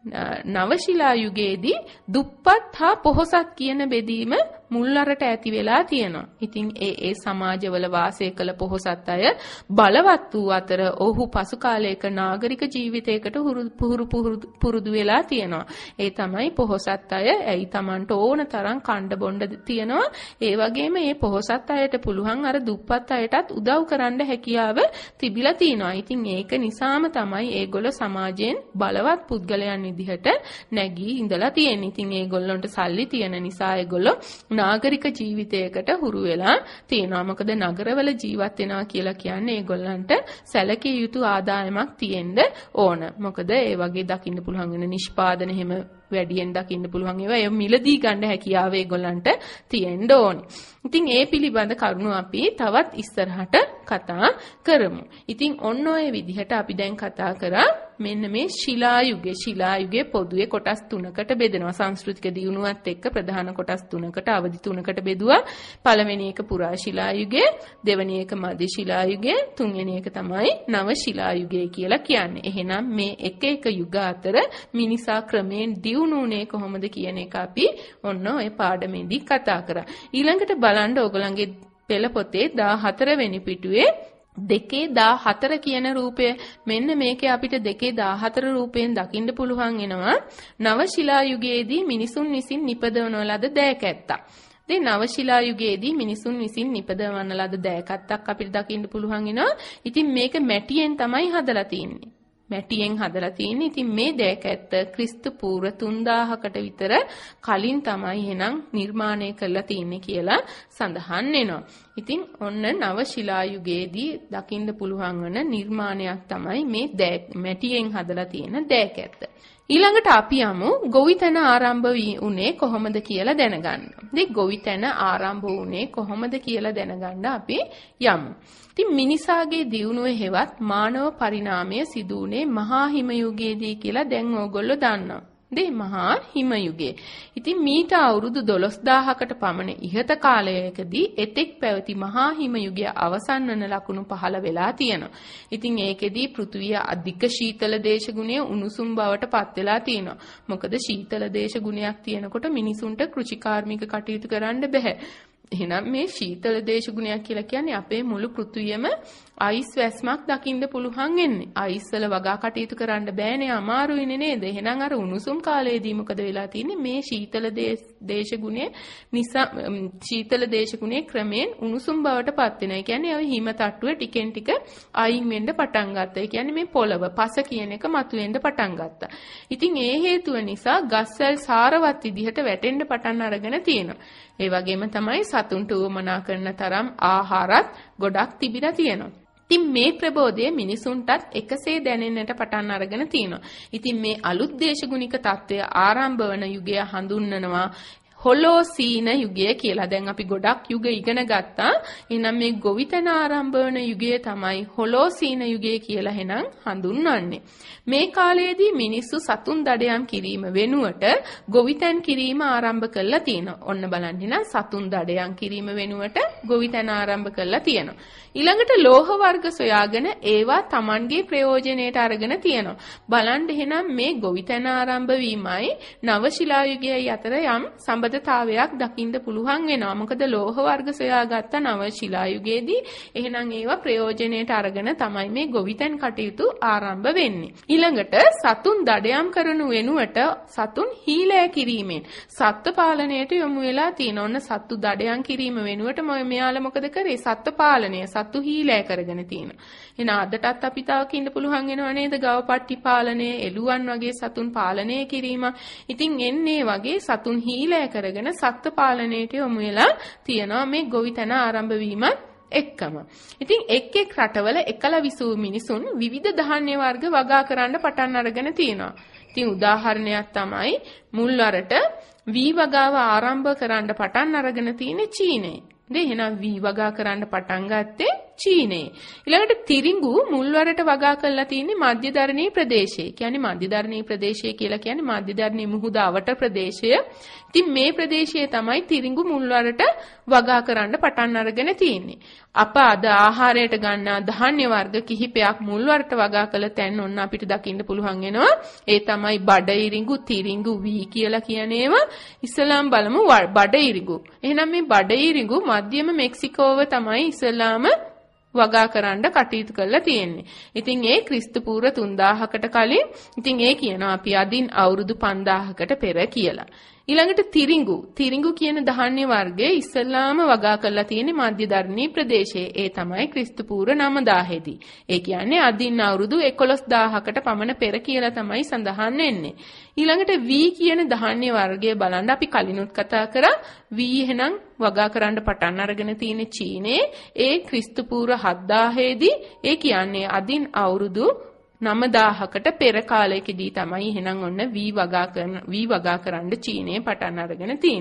නවශිලා යුගයේදී දුප්පත් හා පොහොසත් කියන බෙදීම මුල්වරට ඇති වෙලා තියෙනවා. ඉතින් ඒ ඒ සමාජවල වාසය කළ පොහොසත් අය බලවත් වූ අතර ඔහු පසු කාලයක නාගරික ජීවිතයකට පුහුරු පුරුදු වෙලා තියෙනවා. ඒ තමයි පොහොසත් අය ඇයි Tamanට ඕන තරම් කණ්ඩ බොණ්ඩ තියෙනවා. ඒ වගේම මේ පොහොසත් අයට පුළුවන් අර දුප්පත් අයටත් උදව් කරන්න හැකියාව තිබිලා තියෙනවා. ඉතින් ඒක නිසාම තමයි ඒගොල්ලෝ සමාජයෙන් බලවත් පුද්ගලයන් විදිහට නැගී ඉඳලා තියෙන්නේ. ඉතින් ඒගොල්ලන්ට සල්ලි තියෙන නිසා ඒගොල්ලෝ නාගරික ජීවිතයකට හුරු වෙලා තියෙනවා. මොකද නගරවල ජීවත් වෙනවා කියලා කියන්නේ ඒගොල්ලන්ට සැලකිය යුතු ආදායමක් තියෙන්න ඕන. මොකද ඒ වගේ දකින්න පුළුවන් වෙන නිෂ්පාදන එහෙම වැඩියෙන් දකින්න පුළුවන් ඒවා ඒ මිලදී ගන්න හැකියාව ඒගොල්ලන්ට තියෙන්න ඕනි. ඉතින් ඒ පිළිබඳ කරුණු අපි තවත් ඉස්සරහට කතා කරමු. ඉතින් ඔන්න ඔය විදිහට අපි දැන් කතා කරා මෙන්න මේ ශිලා යුගය. ශිලා යුගයේ පොදුවේ කොටස් තුනකට බෙදෙනවා. සංස්කෘතික දියුණුවත් එක්ක ප්‍රධාන කොටස් තුනකට අවධි තුනකට බෙදුවා. පළවෙනි එක පුරා ශිලා යුගය, දෙවෙනි එක මධ්‍ය ශිලා යුගය, තුන්වෙනි එක තමයි නව ශිලා යුගය කියලා කියන්නේ. එහෙනම් මේ එක එක යුග අතර මිනිසා ක්‍රමයෙන් දියුණුුනේ කොහොමද කියන එක අපි ඔන්න ඔය පාඩමේදී කතා කරා. ඊළඟට බලන්න ඕගොල්ලන්ගේ පෙළ පොතේ දාහතර වෙනි පිටුවේ දෙකේ දාහතර කියන රූපය මෙන්න මේකේ අපිට දෙකේ දාහතර රූපයෙන් දකින්න පුළුවන් වෙනවා. නව ශිලා යුගයේදී මිනිසුන් විසින් නිපදවන ලද දෑකැත්තක්. දැන් නව ශිලා යුගයේදී මිනිසුන් විසින් නිපදවන ලද දෑකැත්තක් අපිට දකින්න පුළුවන් වෙනවා. ඉතින් මේක මැටියෙන් තමයි හදලා තියෙන්නේ. මැටියෙන් හදලා තියෙන්නේ. ඉතින් මේ දෑකැත්ත ක්‍රිස්තු පූර්ව තුන්දාහකට විතර කලින් තමයි එහෙනම් නිර්මාණය කරලා තියෙන්නේ කියලා සඳහන් වෙනවා. ඉතින් ඔන්න නව ශිලා යුගයේදී දකින්න පුළුවන් වන නිර්මාණයක් තමයි මේ මැටියෙන් හදලා තියෙන දෑකැත්ත. ඊළඟට අපි යමු ගොවිතැන ආරම්භ වී උනේ කොහොමද කියලා දැනගන්න. ඉතින් ගොවිතැන ආරම්භ වුනේ කොහොමද කියලා දැනගන්න අපි යමු. ඉතින් මිනිසාගේ දියුණුව හෙවත් මානව පරිණාමය සිදු වුනේ මහා හිම යුගයේදී කියලා දැන් ඕගොල්ලෝ දන්නවා. දේ මහා හිම යුගයේ. ඉතින් මීට අවුරුදු දොළොස් දාහකට පමණ ඉහත කාලයකදී එතෙක් පැවති මහා හිම යුගය අවසන් වන ලකුණු පහළ වෙලා තියෙනවා. ඉතින් ඒකෙදී පෘථිවිය අධික ශීතල දේශගුණය උණුසුම් බවට පත් වෙලා තියෙනවා. මොකද ශීතල දේශගුණයක් තියෙනකොට මිනිසුන්ට කෘෂිකාර්මික කටයුතු කරන්න බෑ. එහෙනම් මේ ශීතල දේශගුණයක් කියලා කියන්නේ අපේ මුළු පෘථිවියම අයිස් වැස්මක් දකින්න පුළුවන් වෙන්නේ. අයිස් වල වගා කටයුතු කරන්න බෑනේ, අමාරුයිනේ නේද? එහෙනම් අර උණුසුම් කාලයේදී මොකද වෙලා තියෙන්නේ? මේ ශීතල දේශගුණය නිසා ශීතල දේශගුණයේ ක්‍රමයෙන් උණුසුම් බවට පත් වෙනවා. ඒ කියන්නේ ඔය හිම තට්ටුව ටිකෙන් ටික අයින් වෙන්න පටන් ගත්තා. ඒ කියන්නේ මේ පොළව පස කියන එක මතුවෙන්න පටන් ගත්තා. ඉතින් ඒ හේතුව නිසා ගස්වැල් සාරවත් විදිහට වැටෙන්න පටන් අරගෙන තියෙනවා. ඒ වගේම තමයි සතුන්ට උවමනා කරන තරම් ආහාරත් ගොඩක් තිබිලා තියෙනවා. ඉතින් මේ ප්‍රබෝධය මිනිසුන්ටත් එකසේ දැනෙන්නට පටන් අරගෙන තියෙනවා. ඉතින් මේ අලුත් දේශගුණික තත්ත්වය ආරම්භ වන යුගය හඳුන්වනවා හොලෝසීන යුගය කියලා. දැන් අපි ගොඩක් යුග ඉගෙන ගත්තා. එහෙනම් මේ ගොවිතැන ආරම්භ වන යුගය තමයි හොලෝසීන යුගය කියලා එහෙනම් හඳුන්වන්නේ. මේ කාලයේදී මිනිස්සු සතුන් දඩයම් කිරීම වෙනුවට ගොවිතැන් කිරීම ආරම්භ කළා තියෙනවා. ඔන්න බලන්න එහෙනම් සතුන් දඩයම් කිරීම වෙනුවට ගොවිතැන ආරම්භ කළා තියෙනවා. ඊළඟට ලෝහ වර්ග සොයාගෙන ඒවා Tamanගේ ප්‍රයෝජනයට අරගෙන තියෙනවා. බලන්න එහෙනම් මේ ගොවිතැන ආරම්භ වීමයි නව ශිලා යුගයයි අතර යම් සම්බන්ධතාවයක් දකින්න පුළුවන් වෙනවා. මොකද ලෝහ වර්ග සොයාගත්ත නව ශිලා යුගයේදී එහෙනම් ඒවා ප්‍රයෝජනයට අරගෙන තමයි මේ ගොවිතැන් කටයුතු ආරම්භ වෙන්නේ. ඊළඟට සතුන් දඩයම් කරනු වෙනුවට සතුන් හීලෑ කිරීමෙන් සත්ත්ව පාලනයට යොමු වෙලා තියෙන. ඔන්න සත්තු දඩයම් කිරීම වෙනුවට මෙයාලා මොකද කරේ? සත්ත්ව පාලනය, සත්තු හීලෑ කරගෙන තියෙනවා. එහෙනම් අදටත් අපි තාකින්න පුළුවන් වෙනව නේද? ගවපට්ටි පාලනය, එළුවන් වගේ සතුන් පාලනය කිරීම. ඉතින් එන්නේ වගේ සතුන් හීලෑ කරගෙන සත්ත්ව පාලනයට යොමු වෙලා තියෙනවා මේ ගොවිතැන ආරම්භ වීමත් එක්කම. ඉතින් එක් එක් රටවල එකල විසූ මිනිසුන් විවිධ ධාන්‍ය වර්ග වගා කරන්න පටන් අරගෙන තියෙනවා. ඉතින් උදාහරණයක් තමයි මුල්වරට වී වගාව ආරම්භ කරන්න පටන් අරගෙන තියෙන්නේ චීනයේ. දැන් එහෙනම් වී වගා කරන්න පටන් ගත්තේ චීනයේ. ඊළඟට තිරිඟු මුල්වරට වගා කරලා තියෙන්නේ මධ්‍යධරණී ප්‍රදේශයේ. කියන්නේ මධ්‍යධරණී ප්‍රදේශය කියලා කියන්නේ මධ්‍යධරණී මුහුද අවට ප්‍රදේශය. ඉතින් මේ ප්‍රදේශයේ තමයි තිරිඟු මුල්වරට වගා කරන්න පටන් අරගෙන තියෙන්නේ. අප අද ආහාරයට ගන්නා ධාන්‍ය වර්ග කිහිපයක් මුල්වරට වගා කළ තැන් ඔන්න අපිට දකින්න පුළුවන් වෙනවා. ඒ තමයි බඩ ඉරිඟු, තිරිඟු, වී කියලා කියන ඒවා. ඉස්ලාම් බලමු බඩ ඉරිඟු. එහෙනම් මේ බඩ ඉරිඟු මධ්‍යම මෙක්සිකෝව තමයි ඉස්ලාම වගා කරන්න කටයුතු කරලා තියෙන්නේ. ඉතින් ඒ ක්‍රිස්තු පූර්ව තුන්දාහකට කලින් ඉතින් ඒ කියනවා අපි අදින් අවුරුදු පන්දාහකට පෙර කියලා. ඊළඟට තිරිඟු තිරිඟු කියන ධාන්‍ය වර්ගයේ ඉස්ලාම වගා කරලා තියෙන්නේ මධ්‍යධරණී ප්‍රදේශයේ. ඒ තමයි ක්‍රිස්තු පූර්ව නවදාහේ දී. ඒ කියන්නේ අදින් අවුරුදු එකොළොස් දාහකට පමණ පෙර කියලා තමයි සඳහන් වෙන්නේ. ඊළඟට වී කියන ධාන්‍ය වර්ගය බලන්න අපි කලිනුත් කතා කරා. වී එහෙනම් වගා කරන්න පටන් අරගෙන තියෙන්නේ චීනයේ. ඒ ක්‍රිස්තු පූර්ව හත්දාහේ දී. ඒ කියන්නේ අදින් අවුරුදු නවදාහකට පෙර කාලයකදී තමයි එහෙනම් ඔන්න වී වගා කරන වී වගා කරන්න චීනයේ පටන් අරගෙන තියෙන්නේ.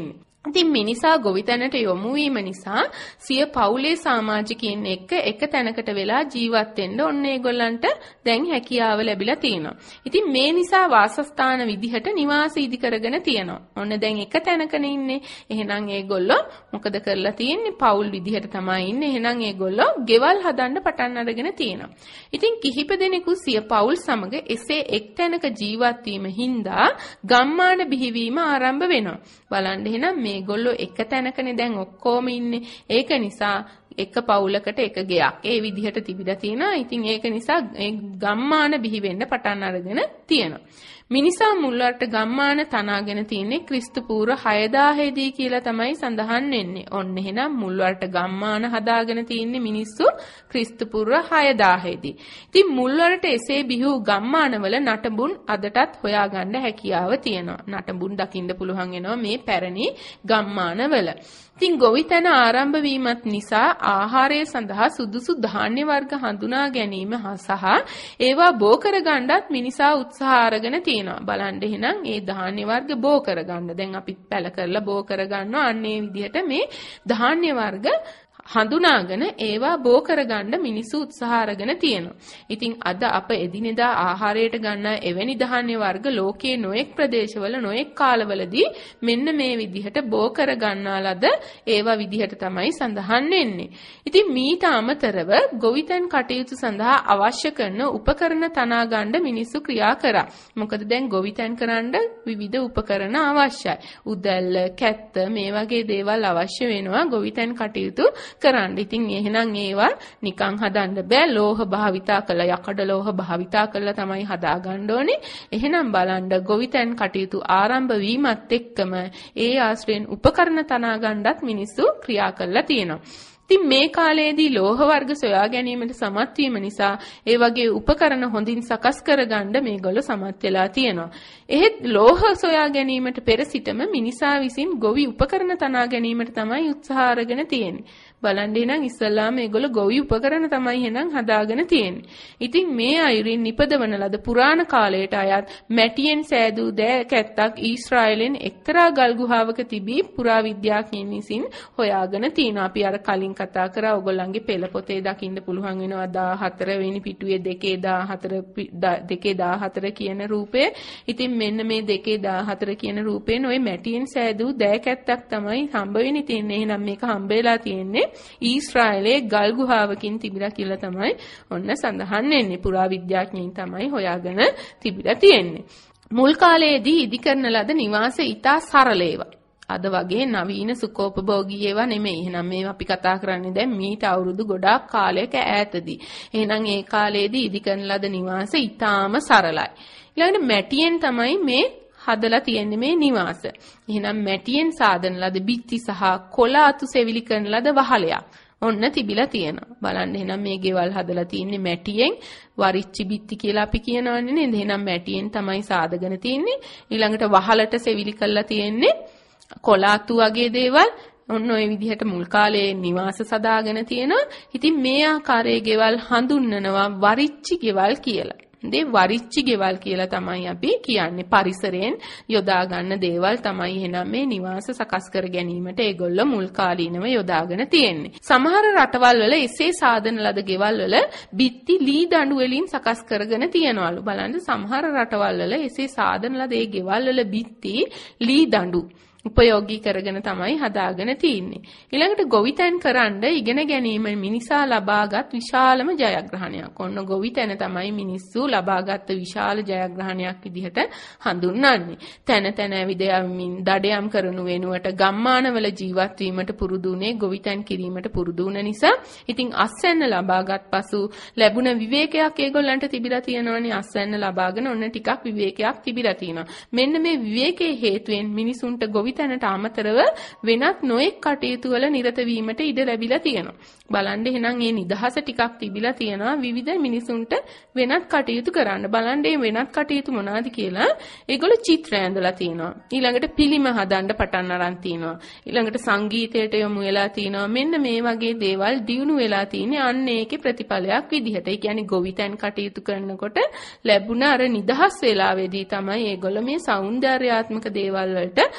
ඉතින් මිනිසා ගොවිතැනට යොමු වීම නිසා සිය පවුලේ සමාජිකයින් එක්ක එක තැනකට වෙලා ජීවත් වෙන්න ඔන්න ඒගොල්ලන්ට දැන් හැකියාව ලැබිලා තියෙනවා. ඉතින් මේ නිසා වාසස්ථාන විදිහට නිවාස ඉදි කරගෙන තියෙනවා. ඔන්න දැන් එක තැනකනේ ඉන්නේ. එහෙනම් ඒගොල්ලෝ මොකද කරලා තියෙන්නේ? පවුල් විදිහට තමයි ඉන්නේ. එහෙනම් ඒගොල්ලෝ ගෙවල් හදන්න පටන් අරගෙන තියෙනවා. ඉතින් කිහිප දෙනෙකු සිය පවුල් සමග එසේ එක් තැනක ජීවත් වීම හින්දා ගම්මාන බිහිවීම ආරම්භ වෙනවා. බලන්න එහෙනම් මේගොල්ලෝ එක තැනකනේ දැන් ඔක්කොම ඉන්නේ. ඒක නිසා එක පවුලකට එක ගෙයක් ඒ විදිහට තිබිලා තියෙනවා. ඉතින් ඒක නිසා ඒ ගම්මාන බිහි වෙන්න පටන් අරගෙන තියෙනවා. මිනිසා මුල්වරට ගම්මාන තනාගෙන තියන්නේ ක්‍රිස්තු පූර්ව හයදාහේ දී කියලා තමයි සඳහන් වෙන්නේ. ඔන්න එහෙනම් මුල්වරට ගම්මාන හදාගෙන තියන්නේ මිනිස්සු ක්‍රිස්තු පූර්ව හයදාහේ දී. ඉතින් මුල්වරට එසේ බිහි වූ ගම්මානවල නටබුන් අදටත් හොයාගන්න හැකියාව තියෙනවා. නටබුන් දකින්න පුළුවන් වෙනවා මේ පැරණි ගම්මානවල. ඉතින් ගොවිතැන ආරම්භ වීමත් නිසා ආහාරය සඳහා සුදුසු ධාන්‍ය වර්ග හඳුනා ගැනීම සහ ඒවා බෝ කර ගන්නත් මිනිසා උත්සාහ අරගෙන තියෙනවා. බලන්න එහෙනම් ඒ ධාන්‍ය වර්ග බෝ කර ගන්න. දැන් අපි පැල කරලා බෝ කර ගන්නවා. අන්න ඒ විදිහට මේ ධාන්‍ය වර්ග හඳුනාගෙන ඒවා බෝ කරගන්න මිනිස්සු උත්සාහ අරගෙන තියෙනවා. ඉතින් අද අප එදිනෙදා ආහාරයට ගන්න එවැනි ධාන්‍ය වර්ග ලෝකයේ නොඑක් ප්‍රදේශවල නොඑක් කාලවලදී මෙන්න මේ විදිහට බෝ කරගන්නාලද ඒවා විදිහට තමයි සඳහන් වෙන්නේ. ඉතින් මීට අමතරව ගොවිතැන් කටයුතු සඳහා අවශ්‍ය කරන උපකරණ තනා ගන්න මිනිස්සු ක්‍රියා කරා. මොකද දැන් ගොවිතැන් කරන්න විවිධ උපකරණ අවශ්‍යයි. උදැල්ල, කැත්ත මේ වගේ දේවල් අවශ්‍ය වෙනවා ගොවිතැන් කටයුතු කරන්න. ඉතින් එහෙනම් ඒවා නිකන් හදන්න බෑ. ලෝහ භාවිතා කළා, යකඩ ලෝහ භාවිතා කළා තමයි හදා ගන්න ඕනේ. එහෙනම් බලන්න ගොවිතැන් කටයුතු ආරම්භ වීමත් එක්කම ඒ ආශ්‍රයෙන් උපකරණ තනා ගන්නත් මිනිස්සු ක්‍රියා කළා තියෙනවා. ඉතින් මේ කාලයේදී ලෝහ වර්ග සොයා ගැනීමට සමත් වීම නිසා ඒ වගේ උපකරණ හොඳින් සකස් කරගන්න මේගොල්ලෝ සමත් වෙලා තියෙනවා. එහෙත් ලෝහ සොයා ගැනීමට පෙර සිටම මිනිසා විසින් ගොවි උපකරණ තනා ගැනීමට තමයි උත්සාහ අරගෙන තියෙන්නේ. බලන්න එහෙනම් ඉස්සල්ලාම මේගොල්ලෝ ගොවි උපකරණ තමයි එහෙනම් හදාගෙන තියෙන්නේ. ඉතින් මේ අයුරින් නිපදවන ලද පුරාණ කාලයට අයත් මැටියෙන් සෑදූ දෑ කැත්තක් ඊශ්‍රායලෙන් එක්තරා ගල් ගුහාවක තිබී පුරාවිද්‍යාඥයින් විසින් හොයාගෙන තියෙනවා. අපි අර කලින් කතා කරා ඔයගොල්ලන්ගේ පෙළ පොතේ දකින්න පුළුවන් වෙනවා දාහතර වෙනි පිටුවේ දෙකේ දාහතර දෙකේ දාහතර කියන රූපය. ඉතින් මෙන්න මේ දෙකේ දාහතර කියන රූපයෙන් ওই මැටියෙන් සෑදූ දෑ කැත්තක් තමයි හම්බ වෙන්නේ තියෙන්නේ. එහෙනම් මේක හම්බ වෙලා තියෙන්නේ ඊශ්‍රායලයේ ගල් ගුහාවකින් තිබිලා කියලා තමයි ඔන්න සඳහන් වෙන්නේ. පුරාවිද්‍යාඥයින් තමයි හොයාගෙන තිබිලා තියෙන්නේ. මුල් කාලයේදී ඉදි කරන ලද නිවාස ඉතා සරල ඒවා. අද වගේ නවීන සුඛෝපභෝගී ඒවා නෙමෙයි. එහෙනම් මේ අපි කතා කරන්නේ දැන් මීට අවුරුදු ගොඩාක් කාලයක ඈතදී. එහෙනම් ඒ කාලයේදී ඉදි කරන ලද නිවාස ඉතාම සරලයි. ඊළඟට මැටියෙන් තමයි මේ හදලා තියෙන්නේ මේ නිවාස. එහෙනම් මැටියෙන් සාදන ලද බිත්ති සහ කොළ අතු සෙවිලි කරන ලද වහලයක් ඔන්න තිබිලා තියෙනවා. බලන්න එහෙනම් මේ ගෙවල් හදලා තියෙන්නේ මැටියෙන්. වරිච්චි බිත්ති කියලා අපි කියනවනේ නේද? එහෙනම් මැටියෙන් තමයි සාදගෙන තියෙන්නේ. ඊළඟට වහලට සෙවිලි කරලා තියෙන්නේ කොළ අතු වගේ දේවල්. ඔන්න ඔය විදිහට මුල් කාලේ නිවාස සදාගෙන තියෙනවා. ඉතින් මේ ආකාරයේ ගෙවල් හඳුන්වනවා වරිච්චි ගෙවල් කියලා. දේ වරිච්චි ගෙවල් කියලා තමයි අපි කියන්නේ. පරිසරයෙන් යොදා ගන්න දේවල් තමයි එහෙනම් මේ නිවාස සකස් කර ගැනීමට ඒගොල්ලෝ මුල් කාලීනව යොදාගෙන තියෙන්නේ. සමහර රටවල් වල එසේ සාදන ලද ගෙවල් වල බිත්ති ලී දඬු වලින් සකස් කරගෙන තියනවලු. බලන්න සමහර රටවල් වල එසේ සාදන ලද ඒ ගෙවල් වල බිත්ති ලී දඬු උපයෝගී කරගෙන තමයි හදාගෙන තියෙන්නේ. ඊළඟට ගොවිතැන් කරන්න ඉගෙන ගැනීම මිනිසා ලබාගත් විශාලම ජයග්‍රහණයක්. ඔන්න ගොවිතැන තමයි මිනිස්සු ලබාගත් විශාල ජයග්‍රහණයක් විදිහට හඳුන්වන්නේ. තැන තැන ඇවිදමින් දඩයම් කරනු වෙනුවට ගම්මානවල ජීවත් වීමට පුරුදු වුණේ ගොවිතැන් කිරීමට පුරුදු වුණ නිසා. ඉතින් අස්වැන්න ලබාගත් පසු ලැබුණ විවේකයක් ඒගොල්ලන්ට තිබිලා තියෙනවනේ. අස්වැන්න ලබාගෙන ඔන්න ටිකක් විවේකයක් තිබිලා තියෙනවා. මෙන්න මේ විවේකයේ හේතුවෙන් මිනිසුන්ට ගොවි තැනට අමතරව වෙනත් නොඑක් කටයුතු වල නිරත වීමට ඉඩ ලැබිලා තියෙනවා. බලන්න එහෙනම් මේ නිදහස ටිකක් තිබිලා තියෙනවා විවිධ මිනිසුන්ට වෙනත් කටයුතු කරන්න. බලන්න මේ වෙනත් කටයුතු මොනවාද කියලා ඒගොල්ලෝ චිත්‍ර ඇඳලා තියෙනවා. ඊළඟට පිළිම හදන්න පටන් අරන් තිනවා. ඊළඟට සංගීතයට යොමු වෙලා තිනවා. මෙන්න මේ වගේ දේවල් දියුණු වෙලා තින්නේ අන්න ඒකේ ප්‍රතිඵලයක් විදිහට. ඒ කියන්නේ ගොවිතැන් කටයුතු කරනකොට ලැබුණ අර නිදහස් වේලාවේදී තමයි ඒගොල්ලෝ මේ సౌందర్యාත්මක දේවල් වලට යොමු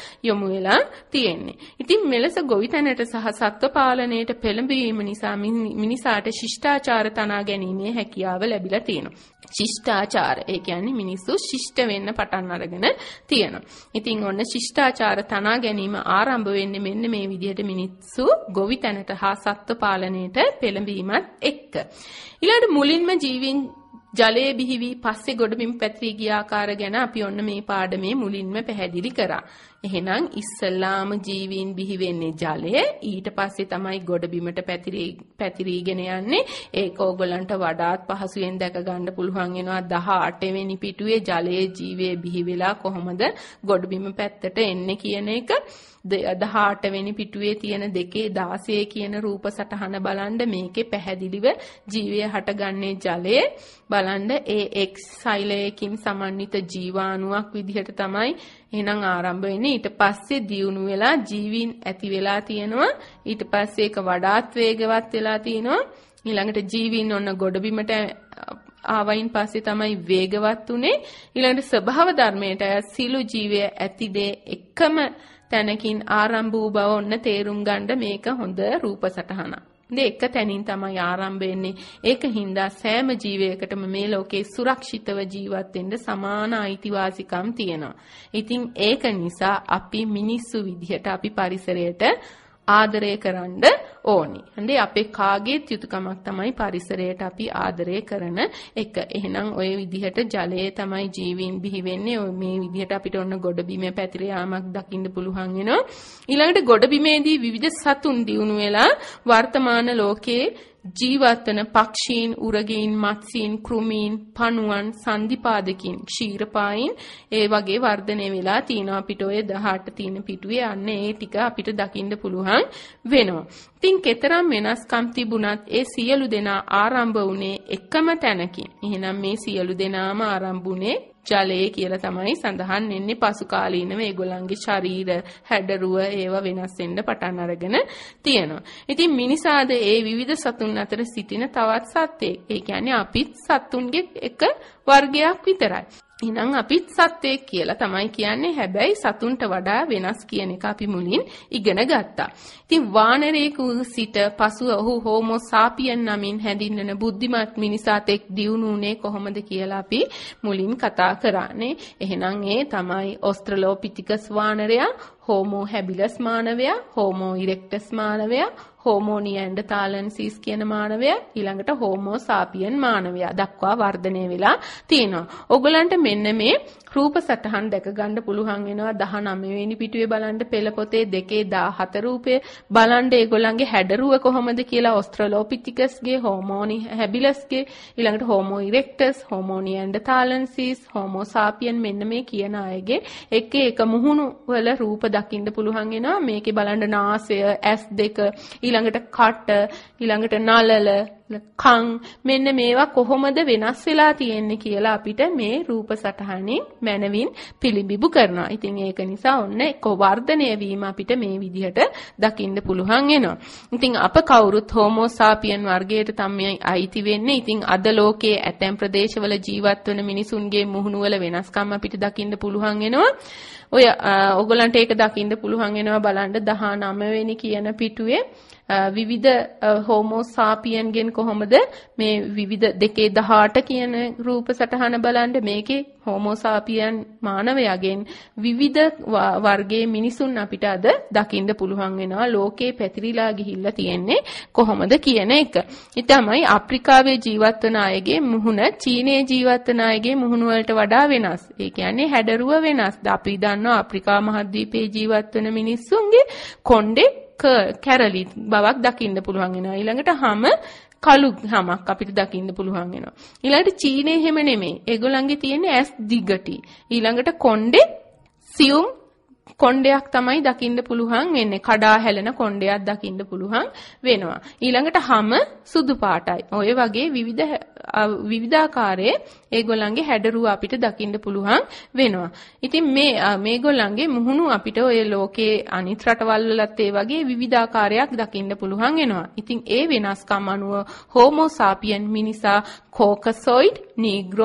යොමු වෙලා තියෙන්නේ. ඉතින් මෙලෙස ගොවිතැනට සහ සත්ව පාලනයට පෙළඹවීම නිසා මිනිසාට ශිෂ්ටාචාර තනා ගැනීමේ හැකියාව ලැබිලා තියෙනවා. ශිෂ්ටාචාර ඒ කියන්නේ මිනිස්සු ශිෂ්ට වෙන්න පටන් අරගෙන තියෙනවා. ඉතින් ඔන්න ශිෂ්ටාචාර තනා ගැනීම ආරම්භ වෙන්නේ මෙන්න මේ විදිහට මිනිස්සු ගොවිතැනට හා සත්ව පාලනයට පෙළඹීමත් එක්ක. ඊළඟට මුලින්ම ජීවීන් ජලයේ බිහි වී පස්සේ ගොඩබිම් පැතිරී ගිය ආකාර ගැන අපි ඔන්න මේ පාඩමේ මුලින්ම පැහැදිලි කරා. එහෙනම් ඉස්සල්ලාම ජීවීන් බිහි වෙන්නේ ජලය, ඊට පස්සේ තමයි ගොඩබිමට පැතිරී පැතිරීගෙන යන්නේ. ඒක ඕගොල්ලන්ට වඩාත් පහසුවෙන් දැක ගන්න පුළුවන් වෙනවා දහඅට වෙනි පිටුවේ ජලයේ ජීවයේ බිහි වෙලා කොහොමද ගොඩබිම පැත්තට එන්නේ කියන එක. දහඅට වෙනි පිටුවේ තියෙන දෙකේ දාසය කියන රූප සටහන බලන්න මේකේ පැහැදිලිව ජීවය හටගන්නේ ජලයේ. බලන්න ඒ එක්ස් සෛලයකින් සමන්විත ජීවාණුවක් විදිහට තමයි එහෙනම් ආරම්භ වෙන්නේ. ඊට පස්සේ දියුණු වෙලා ජීවීන් ඇති වෙලා තියෙනවා. ඊට පස්සේ ඒක වඩාත් වේගවත් වෙලා තියෙනවා. ඊළඟට ජීවීන් ඔන්න ගොඩබිමට ආවයින් පස්සේ තමයි වේගවත් උනේ. ඊළඟට ස්වභාව ධර්මයට සිළු ජීවය ඇතිදේ එකම තැනකින් ආරම්භ වූ බව ඔන්න තේරුම් ගන්න මේක හොඳ රූප සටහනක්. දෙක තැනින් තමයි ආරම්භ වෙන්නේ. ඒක හින්දා සෑම ජීවයකටම මේ ලෝකේ සුරක්ෂිතව ජීවත් වෙන්න සමාන අයිතිවාසිකම් තියෙනවා. ඉතින් ඒක නිසා අපි මිනිස්සු විදිහට අපි පරිසරයට ආදරය කරන්න ඕනි. හඳේ අපේ කාගේත් යුතුයකමක් තමයි පරිසරයට අපි ආදරය කරන එක. එහෙනම් ওই විදිහට ජලයේ තමයි ජීවීන් බිහි වෙන්නේ. ඔය මේ විදිහට අපිට ඔන්න ගොඩබිමේ පැතිර යාමක් දකින්න පුළුවන් වෙනවා. ඊළඟට ගොඩබිමේදී විවිධ සතුන් දියුණු වෙලා වර්තමාන ලෝකයේ ජීවත් වන පක්ෂීන්, උරගීන්, මත්ස්‍යීන්, කෘමීන්, පණුවන්, සන්ධිපාදකින්, ක්ෂීරපායින් ඒ වගේ වර්ධනය වෙලා තියෙනවා. අපිට ඔය දහඅට තියෙන පිටුවේ අන්න ඒ ටික අපිට දකින්න පුළුවන් වෙනවා. ඉතින් කතරම් වෙනස්කම් තිබුණත් ඒ සියලු දෙනා ආරම්භ වුණේ එකම තැනකින්. එහෙනම් මේ සියලු දෙනාම ආරම්භ වුණේ ජලයේ කියලා තමයි සඳහන් වෙන්නේ. පසු කාලීනව ඒගොල්ලන්ගේ ශරීර හැඩරුව ඒවා වෙනස් වෙන්න පටන් අරගෙන තියෙනවා. ඉතින් මිනිසාද ඒ විවිධ සතුන් අතර සිටින තවත් සත්ත්වෙක්. ඒ කියන්නේ අපිත් සත්තුන්ගේ එක වර්ගයක් විතරයි. එහෙනම් අපිත් සත්ත්වෙක් කියලා තමයි කියන්නේ. හැබැයි සතුන්ට වඩා වෙනස් කියන එක අපි මුලින් ඉගෙන ගත්තා. ඉතින් වානරයෙකු සිට පසුව ඔහු හෝමෝ සාපියන් නමින් හැඳින්වෙන බුද්ධිමත් මිනිසාත් එක් දියුණු වුණේ කොහොමද කියලා අපි මුලින් කතා කරානේ. එහෙනම් ඒ තමයි ඔස්ට්‍රලෝපිතිකස් වානරයා, හෝමෝ හැබිලස් මානවයා, හෝමෝ ඉරෙක්ටස් මානවයා, හෝමෝ නියැන්ඩර්තාලන්සිස් කියන මානවයා, ඊළඟට හෝමෝ සාපියන් මානවයා දක්වා වර්ධනය වෙලා තියෙනවා. ඔයගලන්ට මෙන්න මේ රූප සටහන් දැක ගන්න පුළුවන් වෙනවා. දහනවය වෙනි පිටුවේ බලන්න පෙළ පොතේ දෙකේ දහහත රූපය බලන්න ඒගොල්ලන්ගේ හැඩරුව කොහොමද කියලා ඔස්ට්‍රලෝපිතිකස්ගේ, හෝමෝ හැබිලස්ගේ, ඊළඟට Homo erectus, Homo neanderthalensis, Homo sapiens මෙන්න මේ කියන අයගේ එක එක මුහුණු වල රූප දකින්න පුළුවන් වෙනවා. මේකේ බලන්න නාසය, ඇස් දෙක, ඊළඟට කට, ඊළඟට නළල, කන් මෙන්න මේවා කොහොමද වෙනස් වෙලා තියෙන්නේ කියලා අපිට මේ රූප සටහනින් මනවින් පිළිබිඹු කරනවා. ඉතින් ඒක නිසා ඔන්න එක්ක වර්ධනය වීම අපිට මේ විදිහට දකින්න පුළුවන් වෙනවා. ඉතින් අප කවුරුත් හෝමෝ සාපියන් වර්ගයට තමයි අයිති වෙන්නේ. ඉතින් අද ලෝකයේ ඇතැම් ප්‍රදේශවල ජීවත් වන මිනිසුන්ගේ මුහුණු වල වෙනස්කම් අපිට දකින්න පුළුවන් වෙනවා. ඔය ඔයගලන්ට ඒක දකින්න පුළුවන් වෙනවා බලන්න දහනවය වෙනි කියන පිටුවේ විවිධ හෝමෝ සාපියන්ගෙන් කොහොමද මේ විවිධ දෙකේ දහඅට කියන රූප සටහන බලන්න. මේකේ හෝමෝ සාපියන් මානවයාගෙන් විවිධ වර්ගයේ මිනිසුන් අපිට අද දකින්න පුළුවන් වෙනවා. ලෝකේ පැතිරිලා ගිහිල්ලා තියෙන්නේ කොහොමද කියන එක. ඊටමයි අප්‍රිකාවේ ජීවත් වන අයගේ මුහුණ චීනයේ ජීවත් වන අයගේ මුහුණ වලට වඩා වෙනස්. ඒ කියන්නේ හැඩරුව වෙනස්. අපි දන්නවා අප්‍රිකා මහද්වීපයේ ජීවත් වන මිනිස්සුන්ගේ කොණ්ඩේ කැරලි බවක් දකින්න පුළුවන් වෙනවා. ඊළඟට හැම කළු හැමක් අපිට දකින්න පුළුවන් වෙනවා. ඊළඟට චීනයේ හැම නෙමෙයි. ඒගොල්ලන්ගේ තියෙන්නේ ඇස් දිගටි. ඊළඟට කොණ්ඩේ සියුම් කොණ්ඩයක් තමයි දකින්න පුළුවන් වෙන්නේ. කඩා හැලෙන කොණ්ඩයක් දකින්න පුළුවන් වෙනවා. ඊළඟට හැම සුදු පාටයි. ඔය වගේ විවිධ විවිධාකාරයේ ඒගොල්ලන්ගේ හැඩරුව අපිට දකින්න පුළුවන් වෙනවා. ඉතින් මේ මේගොල්ලන්ගේ මුහුණු අපිට ඔය ලෝකයේ අනිත් රටවල් වලත් ඒ වගේ විවිධාකාරයක් දකින්න පුළුවන් වෙනවා. ඉතින් ඒ වෙනස්කම් අනුව හෝමෝ සාපියන් මිනිසා කෝකසොයිඩ්, නීග්‍රොයිඩ්,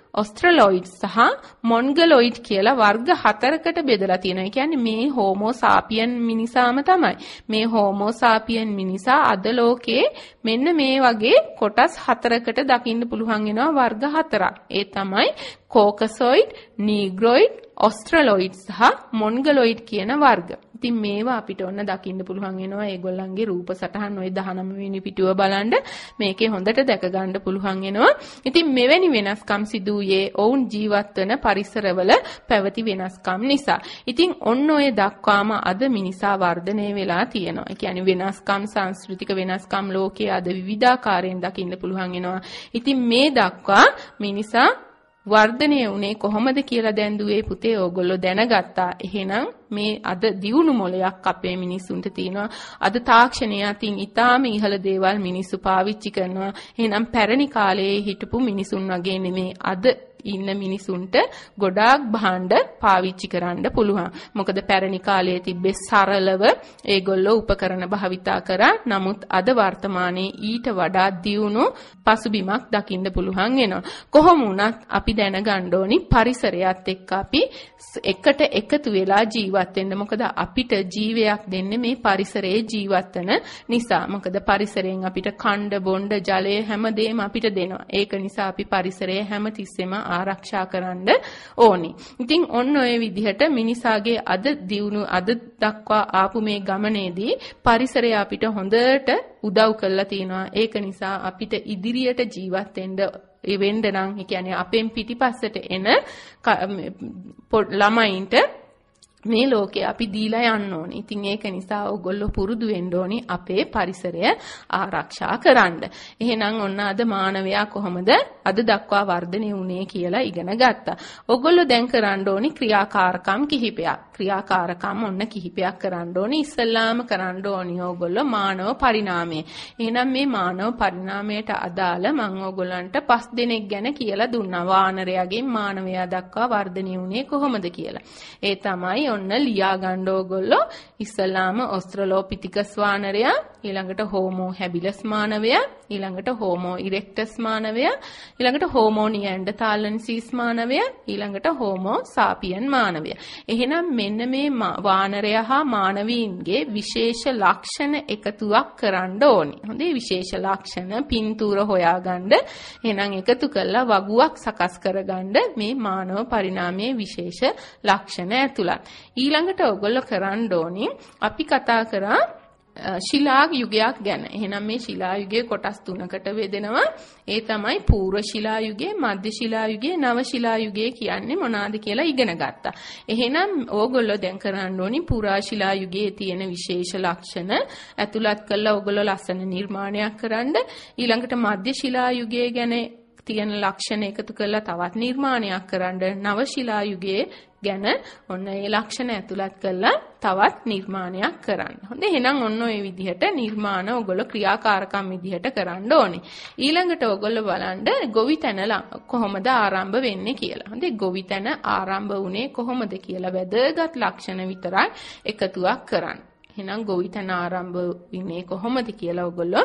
ඔස්ට්‍රලොයිඩ් සහ මොන්ගලොයිඩ් කියලා වර්ග හතරකට බෙදලා තියෙනවා. ඒ කියන්නේ මේ හෝමෝ සාපියන් මිනිසාම තමයි. මේ හෝමෝ සාපියන් මිනිසා අද ලෝකේ මෙන්න මේ වගේ කොටස් හතරකට දකින්න පුළුවන් වෙනවා වර්ග හතරක්. ඒ තමයි කෝකසොයිඩ්, නීග්‍රොයිඩ්, ඔස්ට්‍රලොයිඩ් සහ මොන්ගලොයිඩ් කියන වර්ග. ඉතින් මේවා අපිට ඔන්න දකින්න පුළුවන් වෙනවා ඒගොල්ලන්ගේ රූප සටහන් ওই දහනවය වෙනි පිටුව බලන්න මේකේ හොඳට දැක ගන්න පුළුවන් වෙනවා. ඉතින් මෙවැනි වෙනස්කම් සිදු වූයේ ඔවුන් ජීවත් වන පරිසරවල පැවති වෙනස්කම් නිසා. ඉතින් ඔන්න ඔය දක්වාම අද මිනිසා වර්ධනය වෙලා තියෙනවා. ඒ කියන්නේ වෙනස්කම් සංස්කෘතික වෙනස්කම් ලෝකයේ අද විවිධාකාරයෙන් දකින්න පුළුවන් වෙනවා. ඉතින් මේ දක්වා මිනිසා වර්ධනය වුණේ කොහොමද කියලා දැන් දුවේ පුතේ ඕගොල්ලෝ දැනගත්තා. එහෙනම් මේ අද දියුණු මොලයක් අපේ මිනිසුන්ට තියෙනවා. අද තාක්ෂණය අතින් ඊටාම ඉහළ දේවල් මිනිස්සු පාවිච්චි කරනවා. එහෙනම් පැරණි කාලයේ හිටපු මිනිසුන් වගේ නෙමේ අද ඉන්න මිනිසුන්ට ගොඩාක් භාණ්ඩ පාවිච්චි කරන්න පුළුවන්. මොකද පැරණි කාලයේ තිබ්බේ සරලව ඒගොල්ලෝ උපකරණ භාවිතා කරා. නමුත් අද වර්තමානයේ ඊට වඩා දියුණු පසුබිමක් දකින්න පුළුවන් වෙනවා. කොහොම වුණත් අපි දැනගන්න ඕනි පරිසරයත් එක්ක අපි එකට එකතු වෙලා ජීවත් වෙන්න. මොකද අපිට ජීවයක් දෙන්නේ මේ පරිසරයේ ජීවත් වෙන නිසා. මොකද පරිසරයෙන් අපිට කණ්ඩ බොණ්ඩ ජලය හැමදේම අපිට දෙනවා. ඒක නිසා අපි පරිසරය හැමතිස්සෙම ආරක්ෂා කරන්න ඕනි. ඉතින් ඔන්න ඔය විදිහට මිනිසාගේ අද දියුණු අද දක්වා ආපු මේ ගමනේදී පරිසරය අපිට හොඳට උදව් කරලා තිනවා. ඒක නිසා අපිට ඉදිරියට ජීවත් වෙන්න ඒ වෙන්න නම් ඒ කියන්නේ අපෙන් පිටිපස්සට එන ළමයින්ට මේ ලෝකේ අපි දීලා යන්න ඕනේ. ඉතින් ඒක නිසා ඔයගොල්ලෝ පුරුදු වෙන්න ඕනේ අපේ පරිසරය ආරක්ෂා කරන්න. එහෙනම් ඔන්න අද මානවයා කොහොමද අද දක්වා වර්ධනය වුණේ කියලා ඉගෙන ගත්තා. ඔයගොල්ලෝ දැන් කරන්න ඕනේ ක්‍රියාකාරකම් කිහිපයක්. ක්‍රියාකාරකම් ඔන්න කිහිපයක් කරන්න ඕනේ. ඉස්සල්ලාම කරන්න ඕනේ ඔයගොල්ලෝ මානව පරිණාමය. එහෙනම් මේ මානව පරිණාමයට අදාළ මම ඔයගොල්ලන්ට පස් දෙනෙක් ගැන කියලා දුන්නා. වානරයාගෙන් මානවයා දක්වා වර්ධනය වුණේ කොහොමද කියලා. ඒ තමයි ඔන්න ලියා ගන්න ඕගොල්ලෝ ඉස්සලාම ඔස්ට්‍රලෝපිතිකස් වානරයා, ඊළඟට හෝමෝ හැබිලස් මානවයා, ඊළඟට හෝමෝ ඉරෙක්ටස් මානවයා, ඊළඟට හෝමෝ නියැන්ඩර්තාලන්සිස් මානවයා, ඊළඟට හෝමෝ සාපියන් මානවයා. එහෙනම් මෙන්න මේ වානරයා හා මානවීන්ගේ විශේෂ ලක්ෂණ එකතුවක් කරන්න ඕනේ. හොඳේ විශේෂ ලක්ෂණ පින්තූර හොයාගන්න. එහෙනම් එකතු කරලා වගුවක් සකස් කරගන්න මේ මානව පරිණාමයේ විශේෂ ලක්ෂණ ඇතුළත්. ඊළඟට ඔයගොල්ලෝ කරන්න ඕනේ අපි කතා කරා ශිලා යුගයක් ගැන. එහෙනම් මේ ශිලා යුගයේ කොටස් තුනකට බෙදෙනවා. ඒ තමයි පූර්ව ශිලා යුගය, මධ්‍ය ශිලා යුගය, නව ශිලා යුගය කියන්නේ මොනවාද කියලා ඉගෙන ගත්තා. එහෙනම් ඕගොල්ලෝ දැන් කරන්න ඕනි පුරා ශිලා යුගයේ තියෙන විශේෂ ලක්ෂණ ඇතුළත් කරලා ඕගොල්ලෝ ලස්සන නිර්මාණයක් කරන්න. ඊළඟට මධ්‍ය ශිලා යුගය ගැන තියෙන ලක්ෂණ එකතු කරලා තවත් නිර්මාණයක් කරන්න. නව ශිලා යුගයේ ගැන ඔන්න ඒ ලක්ෂණ ඇතුළත් කරලා තවත් නිර්මාණයක් කරන්න. හොඳ එහෙනම් ඔන්න ඔය විදිහට නිර්මාණ ඔයගොල්ලෝ ක්‍රියාකාරකම් විදිහට කරන්න ඕනේ. ඊළඟට ඔයගොල්ලෝ බලන්න ගොවිතැන කොහොමද ආරම්භ වෙන්නේ කියලා. හොඳේ ගොවිතැන ආරම්භ වුණේ කොහොමද කියලා වැදගත් ලක්ෂණ විතරයි එකතුවක් කරන්න. එහෙනම් ගොවිතැන ආරම්භ වෙන්නේ කොහොමද කියලා ඔයගොල්ලෝ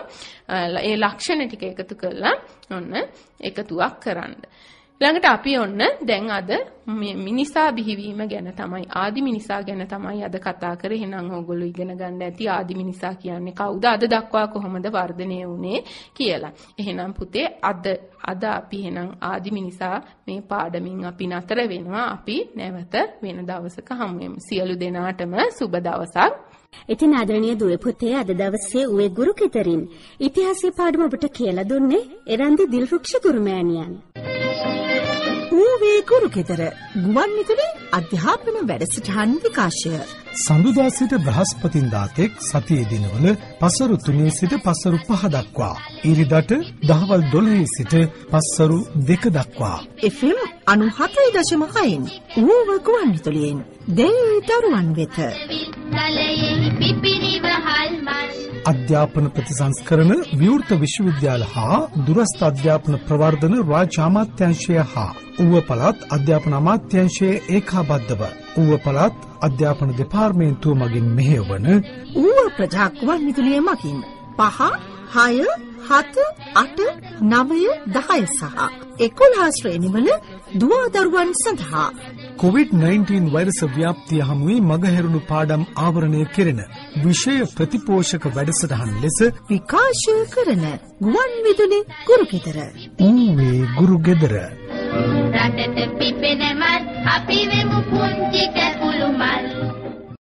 ඒ ලක්ෂණ ටික එකතු කරලා ඔන්න එකතුවක් කරන්න. ඊළඟට අපි ඔන්න දැන් අද මිනිසා බිහිවීම ගැන තමයි ආදි මිනිසා ගැන තමයි අද කතා කරේ. එහෙනම් ඕගොල්ලෝ ඉගෙන ගන්න ඇති ආදි මිනිසා කියන්නේ කවුද, අද දක්වා කොහොමද වර්ධනය වුණේ කියලා. එහෙනම් පුතේ අද අද අපි එහෙනම් ආදි මිනිසා මේ පාඩමින් අපි නතර වෙනවා. අපි නැවත වෙන දවසක හමු වෙමු. සියලු දෙනාටම සුබ දවසක්. ඉතින් ආදරණීය දුවේ පුතේ අද දවසේ උවේ ගුරු කෙතරින් ඉතිහාසයේ පාඩම ඔබට කියලා දුන්නේ එරන්දි දිල්රුක්ෂ ගුරුමෑණියන්. ඌවේ ගුරු කෙතර ගුවන් විදුලි අධ්‍යාපන වැඩසටහන් විකාශය සඳුදා සිට බ්‍රහස්පතින්දා තෙක් සතියේ දිනවල පසරු තුනේ සිට පසරු පහ දක්වා, ඉරිදට දහවල් දොළහේ සිට පසරු දෙක දක්වා එෆ් එම් අනූහතයි දශම හයෙන් ඌව ගුවන් විදුලියෙන් දෙවි දරුවන් වෙත අධ්‍යාපන ප්‍රතිසංස්කරණ විවෘත විශ්වවිද්‍යාල හා දුරස්ථ අධ්‍යාපන ප්‍රවර්ධන රාජ්‍ය අමාත්‍යාංශය හා ඌව පළාත් අධ්‍යාපන අමාත්‍යාංශයේ ඒකාබද්ධව ඌව පළාත් අධ්‍යාපන දෙපාර්තමේන්තුව මගින් මෙහෙයවන ඌව ප්‍රජා ගුවන් විදුලිය මගින් පහ හය හත අට නවය දහය සහ එකොළහ ශ්‍රේණිවල දුවා දරුවන් සඳහා කොවිඩ් නයින්ටීන් වෛරස ව්‍යාප්තිය හමුවේ මගහැරුණු පාඩම් ආවරණය කෙරෙන විෂය ප්‍රතිපෝෂක වැඩසටහන් ලෙස විකාශ කරන ගුවන් විදුලි ගුරුගෙදර. ඌවේ ගුරුගෙදර. රටට පිපෙනවත් අපි වෙමු පුංචි